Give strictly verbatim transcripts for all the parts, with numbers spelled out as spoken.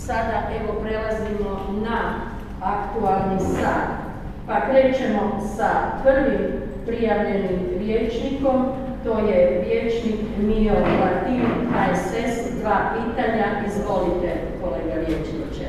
sada evo prelazimo na aktualni sat. Pa krećemo sa prvim prijavljenim vijećnikom, to je vijećnik Mio Latin, H S S, dva pitanja. Izvolite, kolega vijećniče.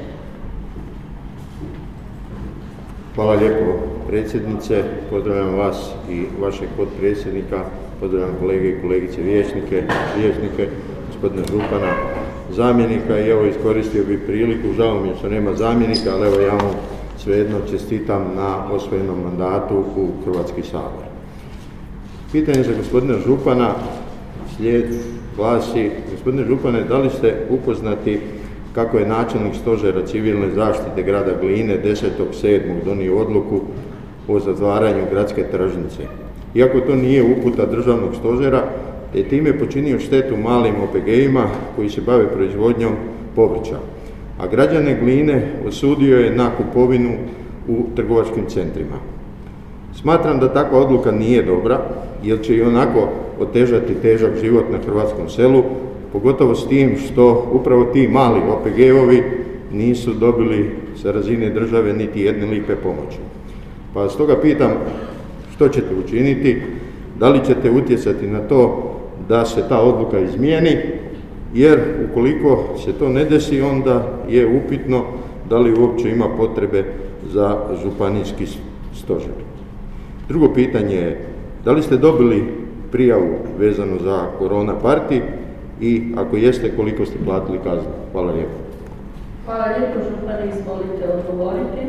Hvala lijepo, predsjednice. Pozdravljam vas i vašeg potpredsjednika, pozdravljam kolege i kolegice vijećnike, vijećnike, gospodina župana, zamjenika i evo iskoristio bih priliku, žao mi je što nema zamjenika, ali evo ja mu svejedno čestitam na osvojenom mandatu u Hrvatski sabor. Pitanje za gospodina župana slijed glasi: gospodine župane, da li ste upoznati kako je načelnik stožera civilne zaštite grada Gline desetog sedmog donio odluku o zatvaranju gradske tržnice? Iako to nije uputa državnog stožera, te time počinio štetu malim O P G-ima koji se bave proizvodnjom povrća, a građane Gline osudio je na kupovinu u trgovačkim centrima. Smatram da takva odluka nije dobra, jer će i onako otežati težak život na hrvatskom selu, pogotovo s tim što upravo ti mali O P G-ovi nisu dobili sa razine države niti jedne lipe pomoći. Pa stoga pitam, što ćete učiniti? Da li ćete utjecati na to da se ta odluka izmijeni, jer ukoliko se to ne desi, onda je upitno da li uopće ima potrebe za županijski stožer. Drugo pitanje je, da li ste dobili prijavu vezano za korona party i ako jeste, koliko ste platili kaznu? Hvala lijepo. Hvala lijepo, župane, izvolite odgovoriti.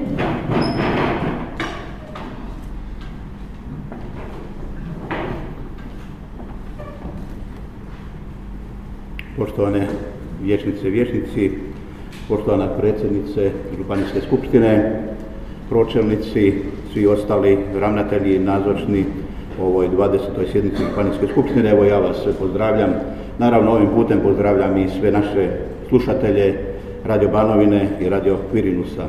Poštovane vijećnice i vijećnici, poštovana predsjednice Županijske skupštine, pročelnici, svi ostali ravnatelji nazočni ovoj dvadesetoj sjednici Županijske skupštine, evo ja vas sve pozdravljam. Naravno, ovim putem pozdravljam i sve naše slušatelje Radio Banovine i Radio Kvirinusa.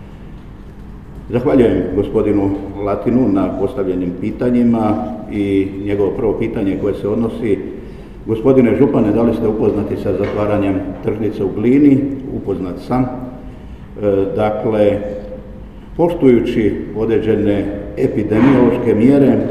Zahvaljujem gospodinu Latinu na postavljenim pitanjima i njegovo prvo pitanje koje se odnosi: gospodine župane, da li ste upoznati sa zatvaranjem tržnice u Glini? Upoznat sam. E, dakle, poštujući određene epidemiološke mjere, e,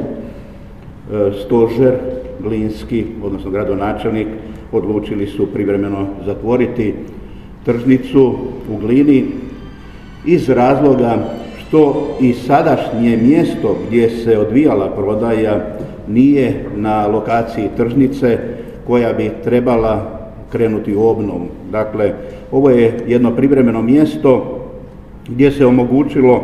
stožer glinski, odnosno gradonačelnik, odlučili su privremeno zatvoriti tržnicu u Glini iz razloga što i sadašnje mjesto gdje se odvijala prodaja nije na lokaciji tržnice koja bi trebala krenuti u obnovu. Dakle, ovo je jedno privremeno mjesto gdje se omogućilo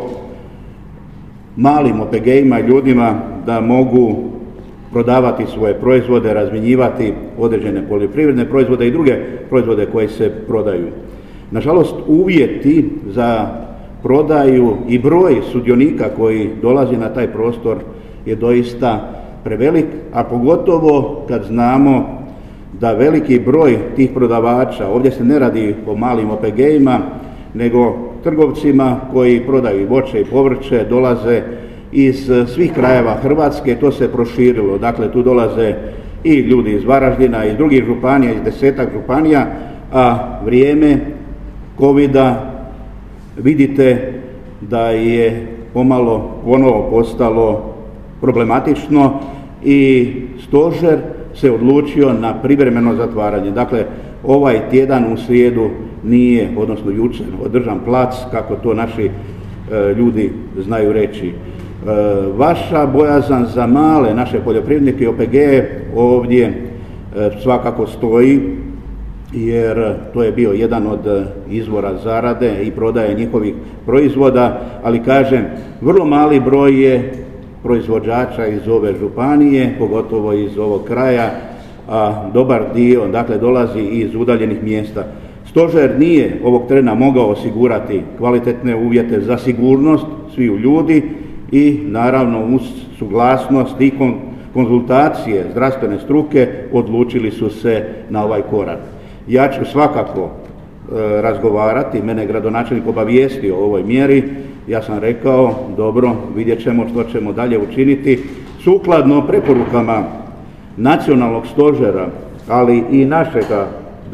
malim O P G-ima i ljudima da mogu prodavati svoje proizvode, razmjenjivati određene poljoprivredne proizvode i druge proizvode koje se prodaju. Nažalost, uvjeti za prodaju i broj sudionika koji dolazi na taj prostor je doista prevelik, a pogotovo kad znamo da veliki broj tih prodavača, ovdje se ne radi o malim O P G-ima, nego trgovcima koji prodaju voće i povrće, dolaze iz svih krajeva Hrvatske, to se proširilo. Dakle, tu dolaze i ljudi iz Varaždina, iz drugih županija, iz desetak županija, a vrijeme covida vidite da je pomalo ponovo postalo problematično i stožer se odlučio na privremeno zatvaranje. Dakle, ovaj tjedan u srijedu nije, odnosno jučer, održan plac, kako to naši e, ljudi znaju reći. E, vaša bojazan za male naše poljoprivrednike i O P G ovdje e, svakako stoji, jer to je bio jedan od izvora zarade i prodaje njihovih proizvoda, ali kažem, vrlo mali broj je proizvođača iz ove županije, pogotovo iz ovog kraja, a dobar dio, dakle, dolazi iz udaljenih mjesta. Stožer nije ovog trena mogao osigurati kvalitetne uvjete za sigurnost sviju ljudi i naravno uz suglasnost i konzultacije zdravstvene struke odlučili su se na ovaj korak. Ja ću svakako e, razgovarati, mene gradonačelnik obavijestio o ovoj mjeri, ja sam rekao, dobro, vidjet ćemo što ćemo dalje učiniti sukladno preporukama nacionalnog stožera, ali i našega,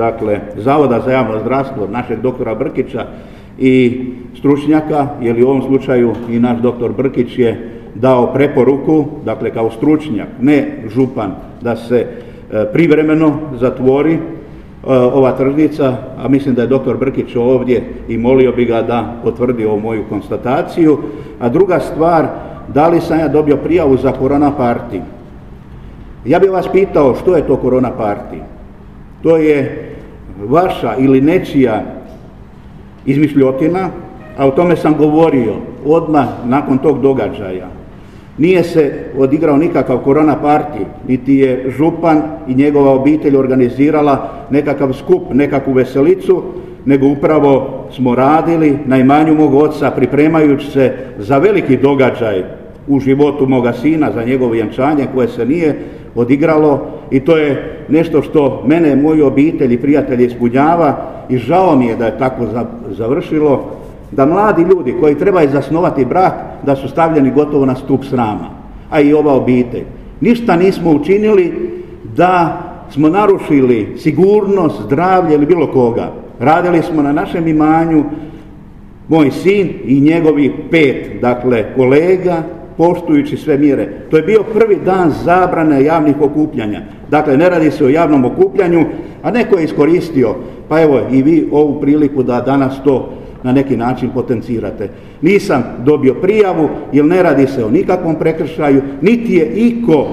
dakle, Zavoda za javno zdravstvo, našeg doktora Brkića i stručnjaka, jer u ovom slučaju i naš doktor Brkić je dao preporuku, dakle kao stručnjak, ne župan, da se e, privremeno zatvori e, ova tržnica, a mislim da je doktor Brkić ovdje i molio bi ga da potvrdi ovu moju konstataciju. A druga stvar, da li sam ja dobio prijavu za korona party? Ja bih vas pitao što je to korona party? To je vaša ili nečija izmišljotina, a o tome sam govorio odmah nakon tog događaja. Nije se odigrao nikakav korona party, niti je župan i njegova obitelj organizirala nekakav skup, nekakvu veselicu, nego upravo smo radili na imanju mog oca pripremajući se za veliki događaj u životu moga sina, za njegovo vjenčanje koje se nije odigralo, i to je nešto što mene, moju obitelj i prijatelje ispunjava i žao mi je da je tako završilo, da mladi ljudi koji trebaju zasnovati brak, da su stavljeni gotovo na stup srama, a i ova obitelj. Ništa nismo učinili da smo narušili sigurnost, zdravlje ili bilo koga. Radili smo na našem imanju, moj sin i njegovi pet, dakle, kolega, poštujući sve mjere. To je bio prvi dan zabrane javnih okupljanja. Dakle, ne radi se o javnom okupljanju, a neko je iskoristio, pa evo i vi ovu priliku da danas to na neki način potencirate. Nisam dobio prijavu, jer ne radi se o nikakvom prekršaju, niti je iko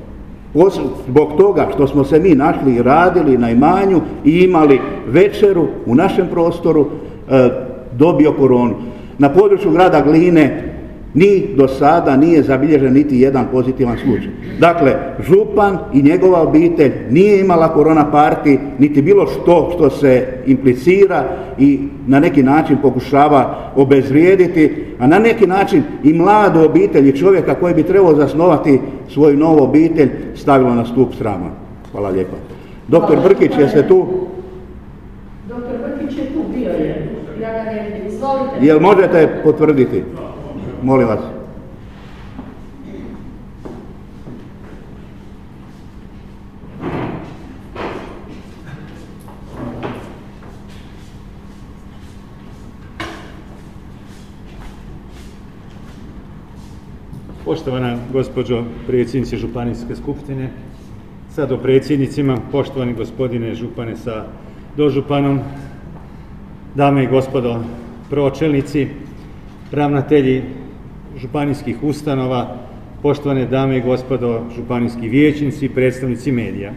zbog toga što smo se mi našli i radili na imanju i imali večeru u našem prostoru e, dobio koronu. Na području grada Gline ni do sada nije zabilježen niti jedan pozitivan slučaj. Dakle, župan i njegova obitelj nije imala korona party, niti bilo što što se implicira i na neki način pokušava obezvrijediti, a na neki način i mladu obitelj i čovjeka koji bi trebao zasnovati svoju novu obitelj stavilo na stup srama. Hvala lijepa. Doktor Brkić, jeste tu? Doktor Brkić je tu, bio je. Ja ga ne vidim. Izvolite. Jel možete potvrditi? Molim vas. Poštovana gospođo predsjednice Županijske skupštine, sa dopredsjednicima, poštovani gospodine župane sa dožupanom, dame i gospodo pročelnici, ravnatelji županijskih ustanova, poštovane dame i gospodo županijski vijećnici, predstavnici medija.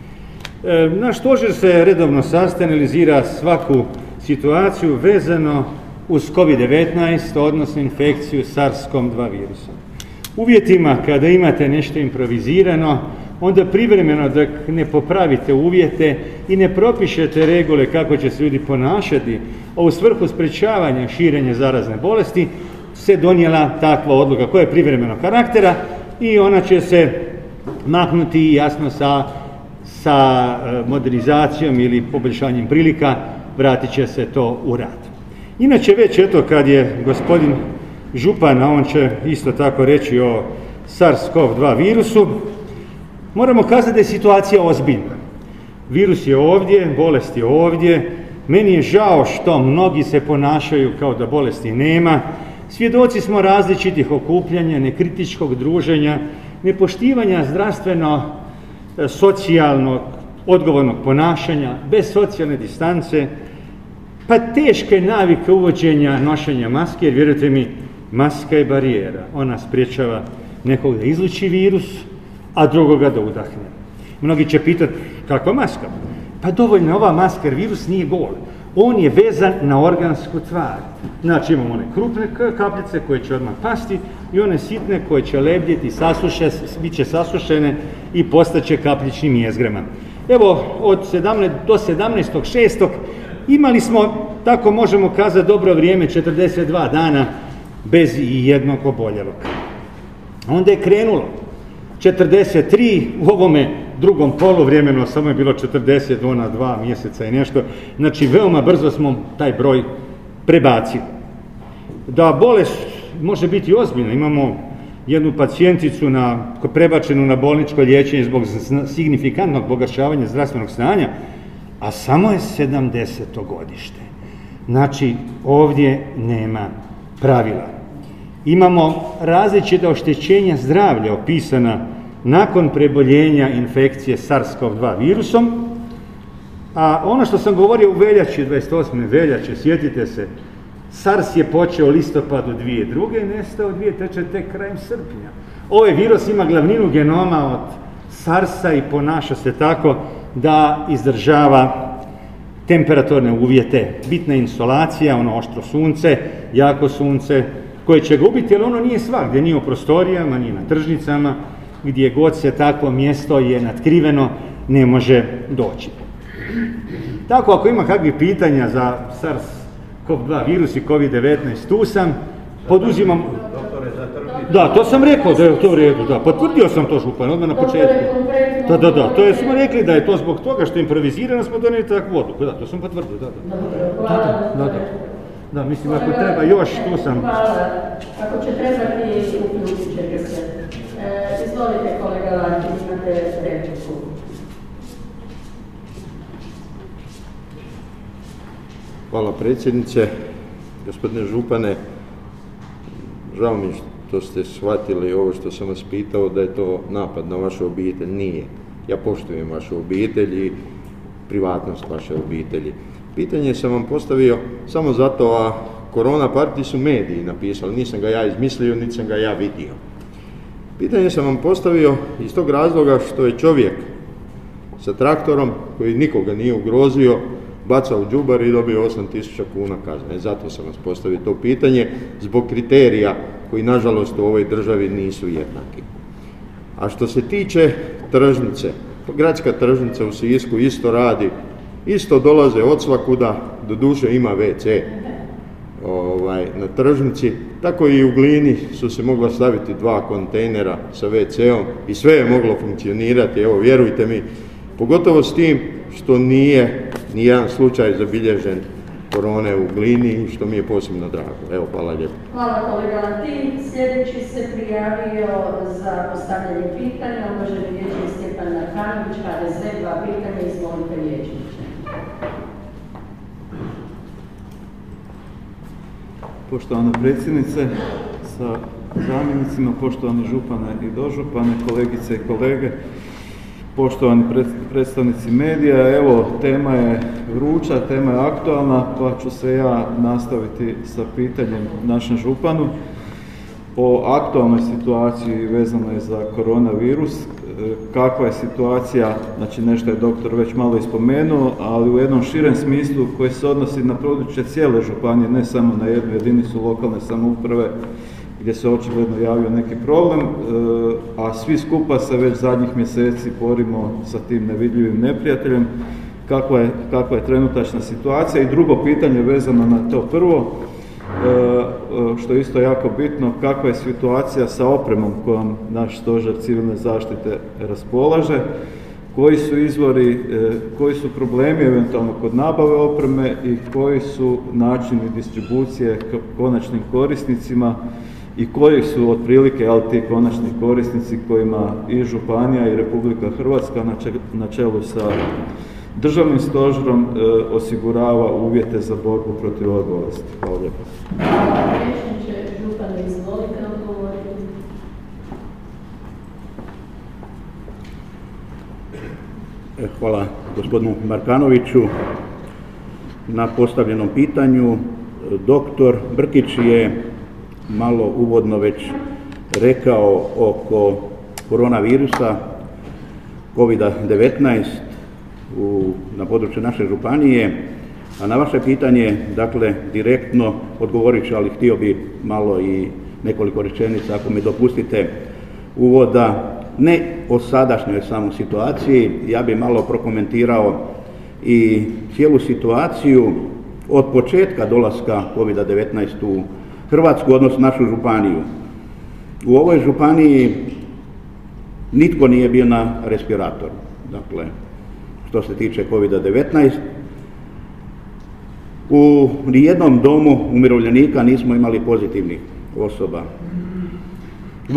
E, naš stožer se redovno sastaje, analizira svaku situaciju vezano uz kovid devetnaest, odnosno infekciju SARS-CoV dva virusom. Uvjetima kada imate nešto improvizirano, onda privremeno dok ne popravite uvjete i ne propišete regule kako će se ljudi ponašati, a u svrhu sprečavanja širenja zarazne bolesti, se donijela takva odluka koja je privremenog karaktera i ona će se maknuti jasno sa, sa modernizacijom ili poboljšanjem prilika, vratit će se to u rad. Inače već eto kad je gospodin župan, a on će isto tako reći o SARS-CoV dva virusu, moramo kazati da je situacija ozbiljna. Virus je ovdje, bolest je ovdje, meni je žao što mnogi se ponašaju kao da bolesti nema. Svjedoci smo različitih okupljanja, nekritičkog druženja, nepoštivanja zdravstveno, socijalnog, odgovornog ponašanja, bez socijalne distance, pa teške navike uvođenja nošenja maske, jer vjerujte mi, maska je barijera. Ona sprječava nekog da izluči virus, a drugoga da udahne. Mnogi će pitati, kakva maska? Pa dovoljno ova maska, jer virus nije gol. On je vezan na organsku tvar. Znači imamo one krupne kapljice koje će odmah pasti i one sitne koje će lebdjeti, sasuše, bit će sasušene i postaće kapljičnim jezgrama. Evo, od sedamnaestog do sedamnaestog šestog imali smo, tako možemo kazati, dobro vrijeme, četrdeset dva dana bez jednog oboljelog. Onda je krenulo. četrdeset tri u ovome drugom poluvremenu, samo je bilo četrdeset dva mjeseca i nešto. Znači, veoma brzo smo taj broj prebacili. Da bolest može biti ozbiljna, imamo jednu pacijenticu na, prebačenu na bolničko liječenje zbog signifikantnog pogoršavanja zdravstvenog stanja a samo je sedamdeseto godište. Znači, ovdje nema pravila. Imamo različita oštećenja zdravlja opisana nakon preboljenja infekcije SARS-CoV dva virusom, a ono što sam govorio u veljači, dvadeset osme veljače, sjetite se, SARS je počeo u listopadu dvije hiljade druge i nestao dvije hiljade treće tek krajem srpnja. Ovaj virus ima glavninu genoma od SARS-a i ponaša se tako da izdržava temperaturne uvjete. Bitna je insolacija, ono oštro sunce, jako sunce, koje će ga ubiti, ali ono nije svagdje, nije u prostorijama, nije na tržnicama, gdje god se takvo mjesto je natkriveno, ne može doći. Tako, ako ima kakvih pitanja za SARS-CoV dva virus i kovid devetnaest, tu sam, poduzimam... Da, to sam rekao da je to u redu, da, potvrdio sam to župan, odmah na početku. Da, da, da, to je, smo rekli da je to zbog toga što improvizirano smo donijeli takvu odluku, da, to sam potvrdio, da, da. Da, da, da. Da, mislim, ako treba još, tu sam... Hvala. Ako će trebati, uključit ćete se. E, izvolite, kolega Latin, imate repliku. Hvala predsjednice. Gospodine župane, žao mi što ste shvatili ovo što sam vas pitao da je to napad na vašu obitelj. Nije. Ja poštujem vašu obitelj i privatnost vaše obitelji. Pitanje sam vam postavio samo zato, a korona partiji su mediji napisali, nisam ga ja izmislio, niti sam ga ja vidio. Pitanje sam vam postavio iz tog razloga što je čovjek sa traktorom, koji nikoga nije ugrozio, bacao u đubar i dobio osam tisuća kuna kazne. Zato sam vas postavio to pitanje, zbog kriterija koji nažalost u ovoj državi nisu jednaki. A što se tiče tržnice, gradska tržnica u Sisku isto radi, isto dolaze od svakuda, doduše ima ve ce ovaj, na tržnici, tako i u Glini su se mogla staviti dva kontejnera sa ve ceom i sve je moglo funkcionirati, evo vjerujte mi, pogotovo s tim što nije nijedan slučaj zabilježen korone u Glini, što mi je posebno drago. Evo, hvala lijepo. Hvala kolega Latin. Sljedeći se prijavio za postavljanje pitanja, uvaženi vijećnik Stjepan Markanović, ha de ze, dva pitanja, izvolite vijećniče. Poštovana predsjednice sa zamjenicima, poštovani župane i dožupane, kolegice i kolege, poštovani predstavnici medija, evo tema je vruća, tema je aktualna, pa ću se ja nastaviti sa pitanjem našem županu o aktualnoj situaciji vezano je za koronavirus, kakva je situacija, znači nešto je doktor već malo ispomenuo, ali u jednom širem smislu koji se odnosi na područje cijele županije, ne samo na jednu jedinicu lokalne samouprave gdje se očigledno javio neki problem, a svi skupa se već zadnjih mjeseci borimo sa tim nevidljivim neprijateljem. Kakva je, kakva je trenutačna situacija? I drugo pitanje vezano na to prvo, što je isto jako bitno, kakva je situacija sa opremom kojom naš stožer civilne zaštite raspolaže, koji su izvori, koji su problemi eventualno kod nabave opreme i koji su načini distribucije konačnim korisnicima i koji su otprilike ali ti konačni korisnici kojima i županija i Republika Hrvatska na čelu sa državnim stožerom e, osigurava uvjete za borbu protiv ove bolesti. Hvala lijepo. Hvala vijećniče, župane, izvolite odgovoriti. Hvala gospodinu Markanoviću na postavljenom pitanju. Doktor Brkić je malo uvodno već rekao oko koronavirusa kovid devetnaest u, na području naše županije, a na vaše pitanje, dakle, direktno odgovorit ću, ali htio bi malo i nekoliko rečenica, ako mi dopustite, uvoda, ne o sadašnjoj samo situaciji, ja bi malo prokomentirao i cijelu situaciju od početka dolaska kovid devetnaest u Hrvatsku, odnosno našu županiju. U ovoj županiji nitko nije bio na respiratoru. Dakle, što se tiče kovid devetnaest, u nijednom domu umirovljenika nismo imali pozitivnih osoba.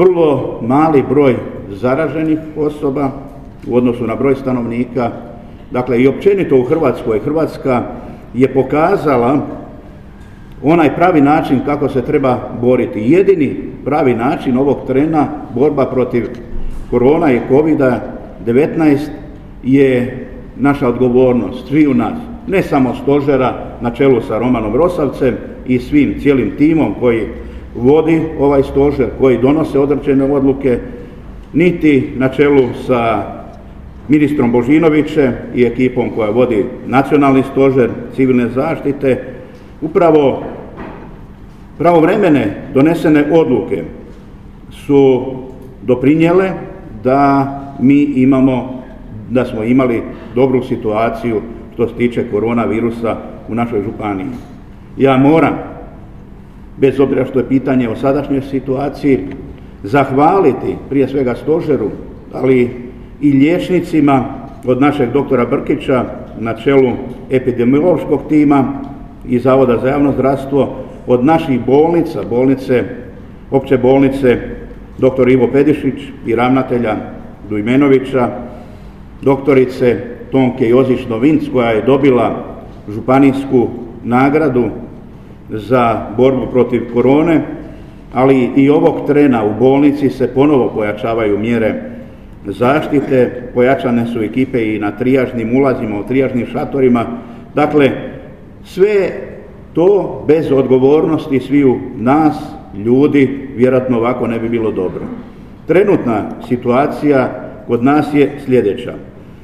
Vrlo mali broj zaraženih osoba u odnosu na broj stanovnika dakle i općenito u Hrvatskoj, Hrvatska je pokazala onaj pravi način kako se treba boriti. Jedini pravi način ovog trena borba protiv korona i kovida devetnaest je naša odgovornost sviju nas, ne samo stožera na čelu sa Romanom Rosavcem i svim cijelim timom koji vodi ovaj stožer, koji donose određene odluke, niti na čelu sa ministrom Božinovićem i ekipom koja vodi nacionalni stožer civilne zaštite. Upravo pravovremene donesene odluke su doprinijele da mi imamo, da smo imali dobru situaciju što se tiče koronavirusa u našoj županiji. Ja moram, bez obzira što je pitanje o sadašnjoj situaciji, zahvaliti prije svega stožeru, ali i liječnicima od našeg doktora Brkića na čelu epidemiološkog tima i Zavoda za javno zdravstvo, od naših bolnica, bolnice, opće bolnice doktor Ivo Pedišić i ravnatelja Dujmenovića, doktorice Tonke Jozić-Novinc koja je dobila županijsku nagradu za borbu protiv korone, ali i ovog trena u bolnici se ponovo pojačavaju mjere zaštite, pojačane su ekipe i na trijažnim ulazima, u trijažnim šatorima. Dakle, sve to bez odgovornosti sviju nas, ljudi, vjerojatno ovako ne bi bilo dobro. Trenutna situacija kod nas je sljedeća.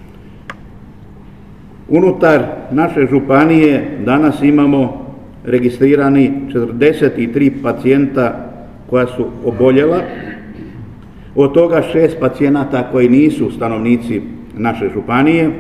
Unutar naše županije danas imamo registrirani četrdeset tri pacijenta koja su oboljela, od toga šest pacijenata koji nisu stanovnici naše županije.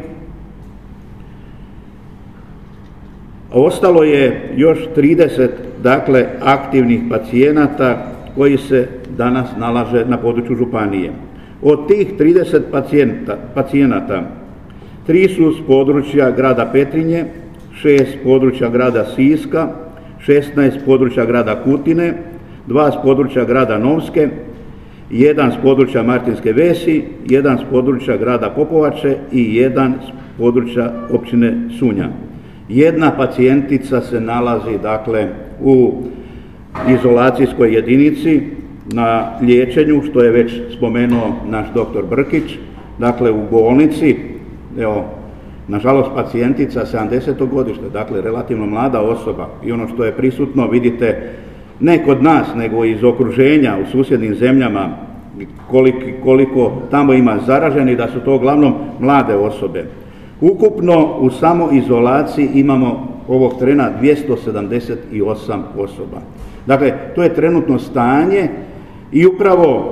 Ostalo je još trideset dakle aktivnih pacijenata koji se danas nalaze na području županije. Od tih trideset pacijenta, pacijenata, tri su s područja grada Petrinje, šest s područja grada Siska, šesnaest s područja grada Kutine, dva s područja grada Novske, jedan s područja Martinske Vesi, jedan s područja grada Popovače i jedan s područja općine Sunja. Jedna pacijentica se nalazi dakle u izolacijskoj jedinici na liječenju, što je već spomenuo naš doktor Brkić, dakle u bolnici. Evo, nažalost pacijentica sedamdesetog godište, dakle relativno mlada osoba, i ono što je prisutno vidite ne kod nas nego iz okruženja u susjednim zemljama koliko, koliko tamo ima zaraženih, da su to uglavnom mlade osobe. Ukupno u samoizolaciji imamo ovog trena dvjesto sedamdeset osam osoba. Dakle, to je trenutno stanje i upravo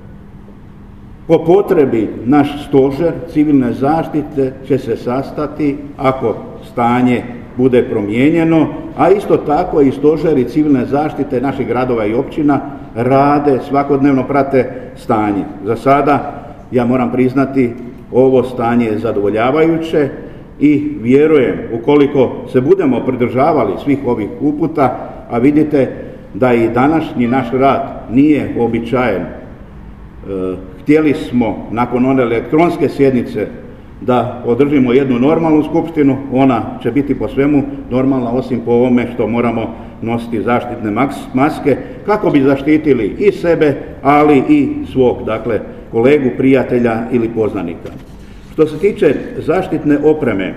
po potrebi naš stožer civilne zaštite će se sastati ako stanje bude promijenjeno, a isto tako i stožeri civilne zaštite naših gradova i općina rade, svakodnevno prate stanje. Za sada, ja moram priznati, ovo stanje je zadovoljavajuće i vjerujem, ukoliko se budemo pridržavali svih ovih uputa, a vidite da i današnji naš rad nije uobičajen. E, htjeli smo nakon one elektronske sjednice da održimo jednu normalnu skupštinu, ona će biti po svemu normalna, osim po ovome što moramo nositi zaštitne maske kako bi zaštitili i sebe, ali i svog, dakle, kolegu, prijatelja ili poznanika. Što se tiče zaštitne opreme,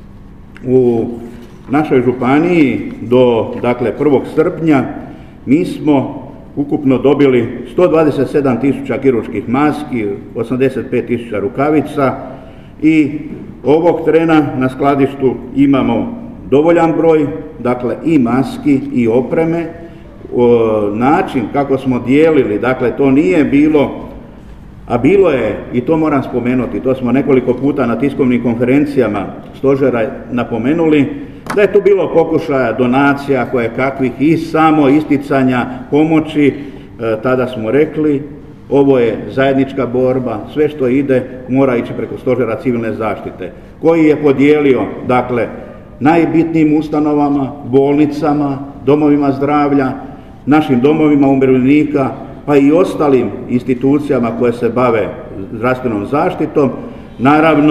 u našoj županiji do, dakle, prvog srpnja mi smo ukupno dobili sto dvadeset sedam tisuća kirurških maski, osamdeset pet tisuća rukavica i ovog trena na skladištu imamo dovoljan broj, dakle, i maski i opreme. O, način kako smo dijelili, dakle, to nije bilo, a bilo je, i to moram spomenuti, to smo nekoliko puta na tiskovnim konferencijama stožera napomenuli, da je tu bilo pokušaja donacija koje kakvih i samo isticanja pomoći. E, tada smo rekli, ovo je zajednička borba, sve što ide mora ići preko stožera civilne zaštite, koji je podijelio, dakle, najbitnijim ustanovama, bolnicama, domovima zdravlja, našim domovima umirovljenika, pa i ostalim institucijama koje se bave zdravstvenom zaštitom. Naravno,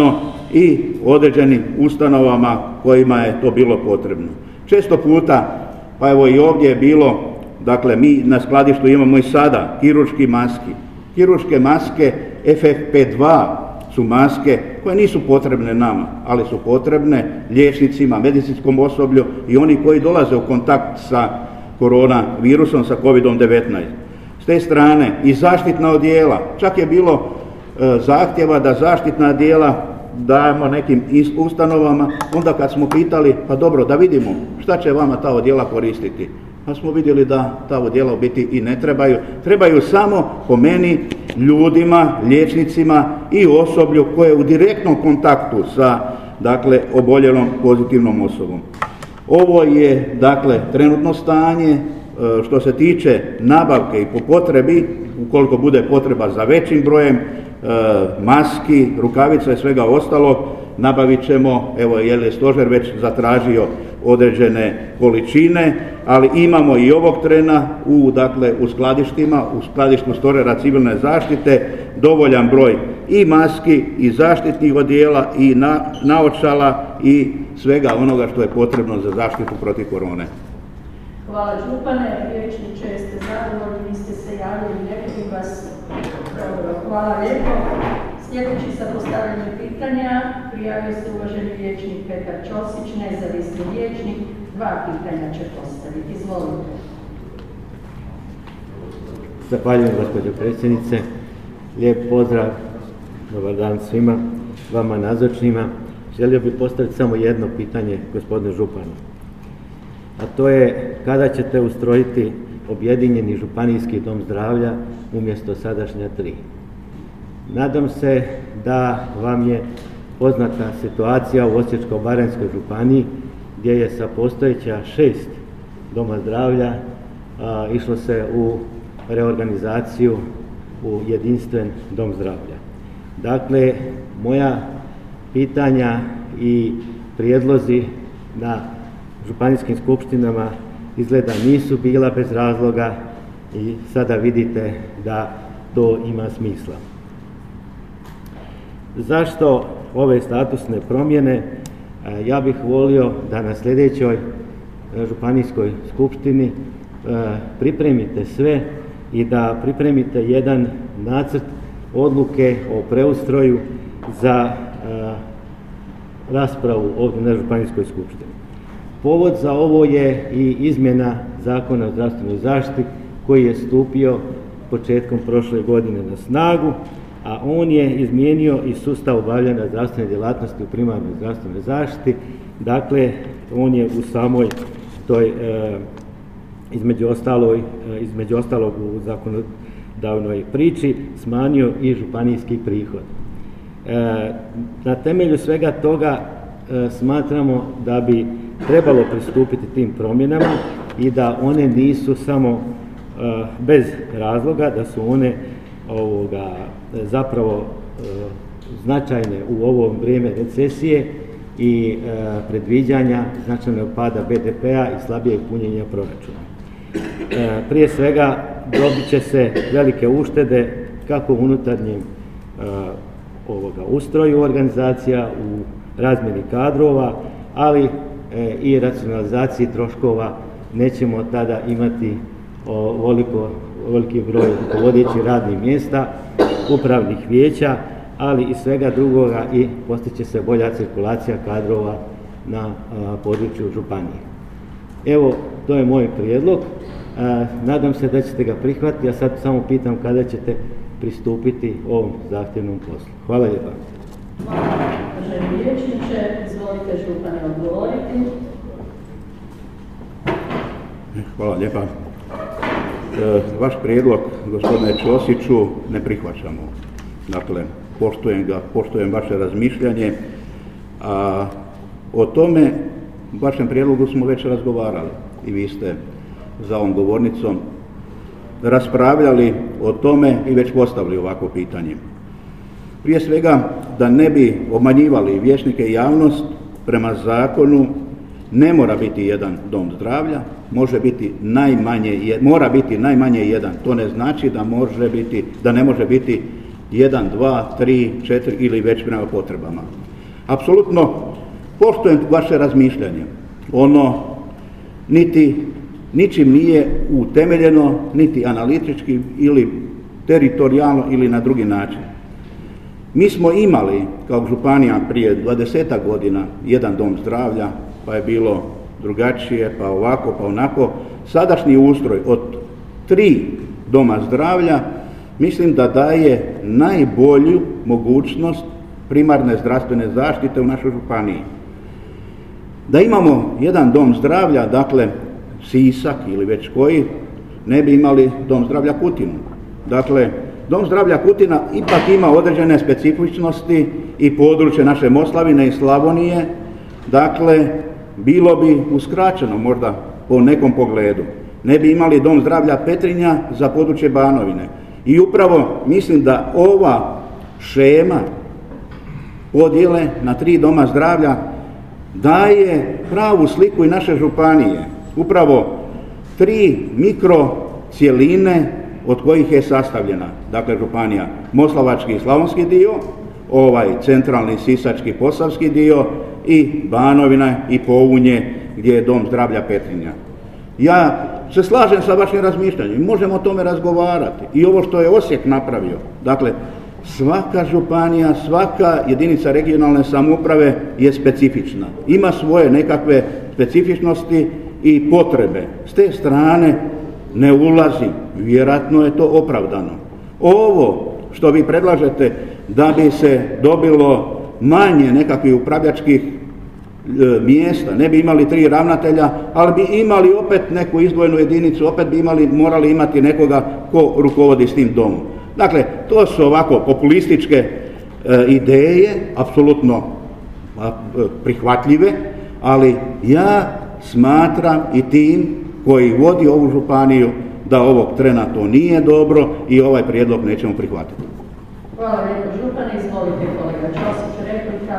i određenim ustanovama kojima je to bilo potrebno. Često puta, pa evo i ovdje je bilo, dakle mi na skladištu imamo i sada kirurški maski. Kirurške maske F F P dva su maske koje nisu potrebne nama, ali su potrebne liječnicima, medicinskom osoblju i oni koji dolaze u kontakt sa koronavirusom, sa kovidom devetnaest. S te strane i zaštitna odijela, čak je bilo e, zahtjeva da zaštitna odijela dajemo nekim ustanovama, onda kad smo pitali, pa dobro, da vidimo šta će vama ta odijela koristiti. Pa smo vidjeli da ta odijela u biti i ne trebaju. Trebaju samo, po meni, ljudima, liječnicima i osoblju koje je u direktnom kontaktu sa, dakle, oboljelom pozitivnom osobom. Ovo je, dakle, trenutno stanje. Što se tiče nabavke i po potrebi, ukoliko bude potreba za većim brojem maski, rukavica i svega ostalog, nabavit ćemo, evo jer je stožer već zatražio određene količine, ali imamo i ovog trena u, dakle, u skladištima, u skladištu stožera civilne zaštite dovoljan broj i maski i zaštitnih odijela i na, naočala i svega onoga što je potrebno za zaštitu protiv korone. Hvala župane, vijećniče, jeste zadovoljni, niste se javili, ne vidim vas. Dobro, hvala lijepo. Sljedeći sa postavljanjem pitanja prijavio se uvaženi vijećnik Petar Ćosić, nezavisni vijećnik. Dva pitanja će postaviti. Izvolite. Zahvaljujem, gospođo predsjednice. Lijep pozdrav, dobar dan svima, vama nazočnima. Želio bih postaviti samo jedno pitanje gospodinu županu. A to je kada ćete ustrojiti objedinjeni županijski dom zdravlja umjesto sadašnja tri. Nadam se da vam je poznata situacija u Osječko-baranjskoj županiji gdje je sa postojeća šest doma zdravlja a, išlo se u reorganizaciju u jedinstven dom zdravlja. Dakle, moja pitanja i prijedlozi na županijskim skupštinama izgleda nisu bila bez razloga i sada vidite da to ima smisla. Zašto ove statusne promjene? Ja bih volio da na sljedećoj županijskoj skupštini pripremite sve i da pripremite jedan nacrt odluke o preustroju za raspravu ovdje na županijskoj skupštini. Povod za ovo je i izmjena Zakona o zdravstvenoj zaštiti koji je stupio početkom prošle godine na snagu, a on je izmijenio i sustav obavljanja zdravstvene djelatnosti u primarnoj zdravstvenoj zaštiti. Dakle, on je u samoj toj, e, između, ostaloj, e, između ostalog u zakonodavnoj priči, smanjio i županijski prihod. E, na temelju svega toga e, smatramo da bi trebalo pristupiti tim promjenama i da one nisu samo uh, bez razloga, da su one ovoga, zapravo uh, značajne u ovo vrijeme recesije i uh, predviđanja značajnog pada B D P-a i slabijeg punjenja proračuna. Uh, prije svega dobit će se velike uštede kako u unutarnjem uh, ovoga ustroju organizacija, u razmjeni kadrova, ali i racionalizaciji troškova. Nećemo tada imati ovoliko, ovoliki broj rukovodećih radnih mjesta, upravnih vijeća, ali i svega drugoga i postiće se bolja cirkulacija kadrova na a, području županije. Evo, to je moj prijedlog. A, nadam se da ćete ga prihvatiti, ja sad samo pitam kada ćete pristupiti ovom zahtjevnom poslu. Hvala lijepa. Uvaženi vijećniče, izvolite župane odgovoriti. Hvala lijepa. E, vaš prijedlog, gospodine Ćosiću, ne prihvaćamo. Dakle, poštujem ga, poštujem vaše razmišljanje. A o tome, vašem prijedlogu smo već razgovarali i vi ste za ovom govornicom raspravljali o tome i već postavili ovako pitanje. Prije svega, da ne bi obmanjivali vijećnike i javnost, prema zakonu ne mora biti jedan dom zdravlja, može biti najmanje, mora biti najmanje jedan. To ne znači da može biti, da ne može biti jedan, dva, tri, četiri ili već prema potrebama. Apsolutno poštujem vaše razmišljanje. Ono niti ničim nije utemeljeno, niti analitički ili teritorijalno ili na drugi način. Mi smo imali kao županija prije dvadesetak godina jedan dom zdravlja, pa je bilo drugačije, pa ovako, pa onako. Sadašnji ustroj od tri doma zdravlja mislim da daje najbolju mogućnost primarne zdravstvene zaštite u našoj županiji. Da imamo jedan dom zdravlja, dakle Sisak ili već koji, ne bi imali dom zdravlja Kutinu. Dakle, dom zdravlja Kutina ipak ima određene specifičnosti i područje naše Moslavine i Slavonije, dakle, bilo bi uskraćeno možda po nekom pogledu. Ne bi imali dom zdravlja Petrinja za područje Banovine. I upravo mislim da ova šema podjele na tri doma zdravlja daje pravu sliku i naše županije. Upravo tri mikro cjeline od kojih je sastavljena, dakle županija Moslavački i Slavonski dio, ovaj centralni Sisački Posavski dio i Banovina i Pounje gdje je dom zdravlja Petrinja. Ja se slažem sa vašim razmišljanjem, možemo o tome razgovarati. I ovo što je Osijek napravio, dakle svaka županija, svaka jedinica regionalne samouprave je specifična. Ima svoje nekakve specifičnosti i potrebe. S te strane ne ulazim, vjerojatno je to opravdano. Ovo što vi predlažete da bi se dobilo manje nekakvih upravljačkih e, mjesta, ne bi imali tri ravnatelja, ali bi imali opet neku izdvojenu jedinicu, opet bi imali, morali imati nekoga ko rukovodi s tim domom. Dakle, to su ovako populističke e, ideje, apsolutno a, prihvatljive, ali ja smatram i tim koji vodi ovu županiju da ovog trena to nije dobro i ovaj prijedlog nećemo prihvatiti. Hvala lijepo župane, izvolite kolega Ćosić, replika.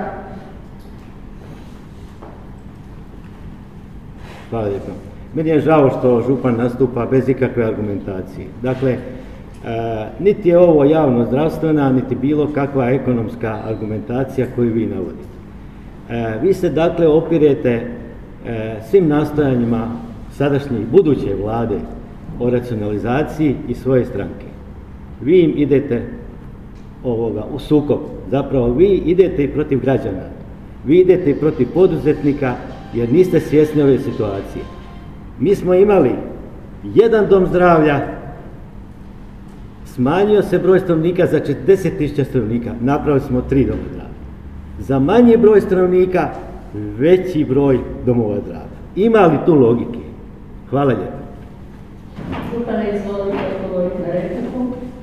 Hvala lijepo. Meni je žao što župan nastupa bez ikakve argumentacije. Dakle, e, niti je ovo javno zdravstvena, niti bilo kakva ekonomska argumentacija koju vi navodite. E, vi se dakle opirete e, svim nastojanjima sadašnje i buduće vlade o racionalizaciji i svoje stranke. Vi im idete ovoga u sukob. Zapravo vi idete i protiv građana. Vi idete i protiv poduzetnika jer niste svjesni ove situacije. Mi smo imali jedan dom zdravlja, smanjio se broj stanovnika za četrdeset tisuća stanovnika, napravili smo tri doma zdravlja. Za manji broj stanovnika, veći broj domova zdravlja. Ima li tu logike? Hvala lijepo. Župane, izvolite odgovoriti na repliku.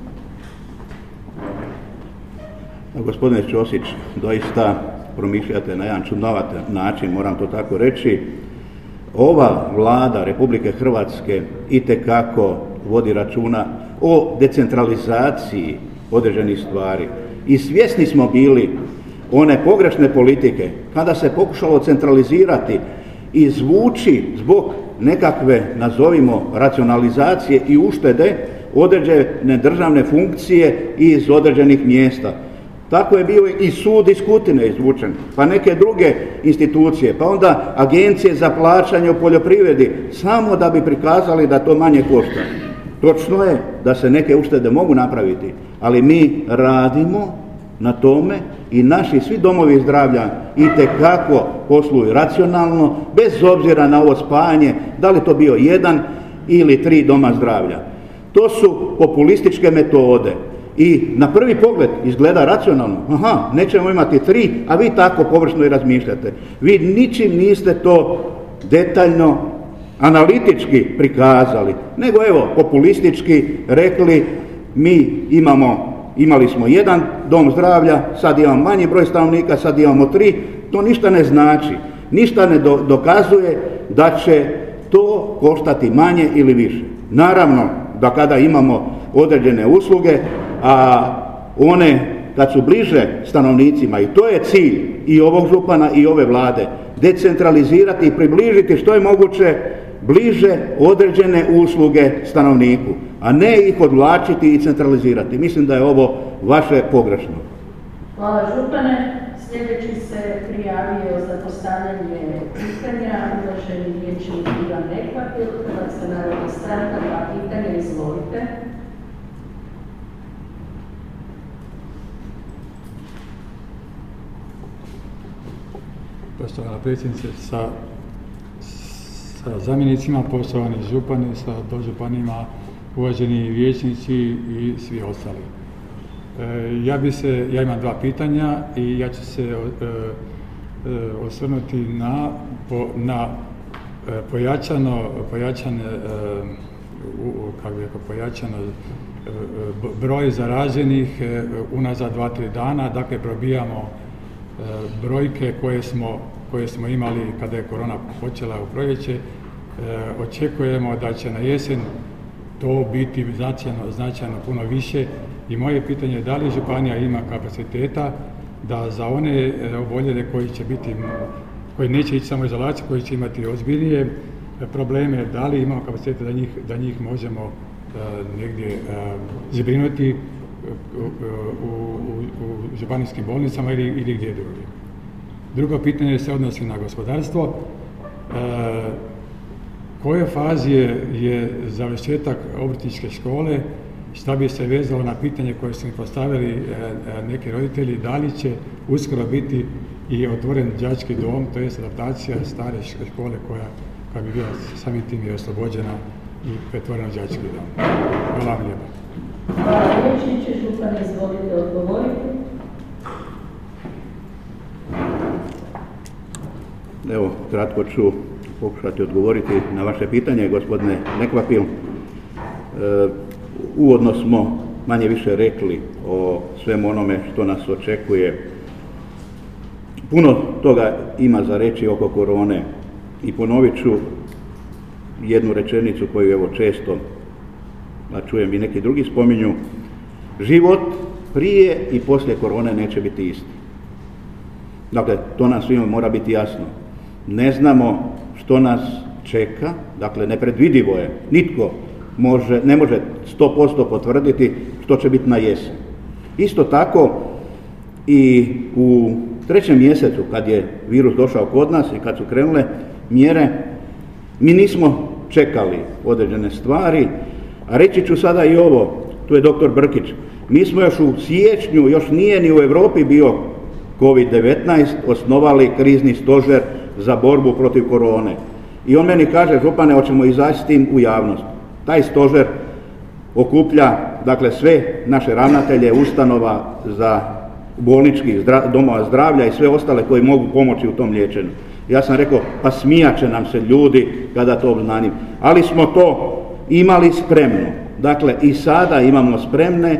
Gospodine Ćosić, doista promišljate na jedan čudnovat način, moram to tako reći. Ova Vlada Republike Hrvatske itekako vodi računa o decentralizaciji određenih stvari. I svjesni smo bili one pogrešne politike kada se pokušalo centralizirati i izvući zbog nekakve, nazovimo, racionalizacije i uštede određene državne funkcije iz određenih mjesta. Tako je bio i sud iz Kutine izvučen, pa neke druge institucije, pa onda agencije za plaćanje u poljoprivredi, samo da bi prikazali da to manje košta. Točno je da se neke uštede mogu napraviti, ali mi radimo na tome i naši svi domovi zdravlja itekako posluju racionalno, bez obzira na ovo spajanje, da li to bio jedan ili tri doma zdravlja. To su populističke metode. I na prvi pogled izgleda racionalno, aha, nećemo imati tri, a vi tako površno i razmišljate. Vi ničim niste to detaljno, analitički prikazali, nego evo, populistički rekli, mi imamo, imali smo jedan dom zdravlja, sad imamo manji broj stanovnika, sad imamo tri, to ništa ne znači, ništa ne do, dokazuje da će to koštati manje ili više. Naravno da kada imamo određene usluge, a one kad su bliže stanovnicima, i to je cilj i ovog župana i ove Vlade, decentralizirati i približiti što je moguće bliže određene usluge stanovniku, a ne ih odvlačiti i centralizirati. Mislim da je ovo vaše pogrešno. Hvala župane. Sljedeći se prijavio za postavljanje pitanja uvaženi vijećnik Ivan Nekvapil, Hrvatska narodna stranka, dva pitanja, izvolite. Poštovana predsjednice, sa, sa zamjenicima, poštovani župani, sa dožupanima, uvaženi vijećnici i svi ostali. E, ja bi se, ja imam dva pitanja i ja ću se e, e, osvrnuti na, po, na e, pojačano, pojačane, e, u, kako je pojačano e, broj zaraženih e, unazad dva, tri dana, dakle probijamo brojke koje smo, koje smo imali kada je korona počela u proljeće. E, očekujemo da će na jesen to biti značajno, značajno puno više i moje pitanje je da li županija ima kapaciteta da za one oboljele koji će biti, koji neće ići samo u izolaciju, koji će imati ozbiljnije probleme, da li imamo kapaciteta da njih, da njih možemo uh, negdje uh, zbrinuti U, u, u, u županijskim bolnicama ili, ili gdje drugdje. Drugo pitanje se odnosi na gospodarstvo. E, koje fazi je, je završetak obrtničke škole, šta bi se vezalo na pitanje koje su mi postavili e, neki roditelji, da li će uskoro biti i otvoren đački dom, to je adaptacija stare škole koja, koja bi bila samim tim je oslobođena i pretvorena u đački dom. Hvala vam lijepo. Hvala vijećniče, župane, izvolite odgovoriti. Evo, kratko ću pokušati odgovoriti na vaše pitanje, gospodine Nekvapil. E, uvodno smo manje više rekli o svemu onome što nas očekuje. Puno toga ima za reći oko korone i ponovit ću jednu rečenicu koju evo često, a čujem i neki drugi spominju, život prije i poslije korone neće biti isti. Dakle, to nam svima mora biti jasno. Ne znamo što nas čeka, dakle nepredvidivo je, nitko može, ne može sto posto potvrditi što će biti na jesen. Isto tako i u trećem mjesecu kad je virus došao kod nas i kad su krenule mjere, mi nismo čekali određene stvari, a reći ću sada i ovo, tu je doktor Brkić, mi smo još u siječnju, još nije ni u Europi bio kovid devetnaest, osnovali krizni stožer za borbu protiv korone. I on meni kaže, župane, hoćemo izaći s tim u javnost. Taj stožer okuplja, dakle, sve naše ravnatelje ustanova za bolničkih zdra, domova zdravlja i sve ostale koji mogu pomoći u tom liječenju. Ja sam rekao, pa smijat će nam se ljudi kada to obznanim. Ali smo to imali spremno. Dakle, i sada imamo spremne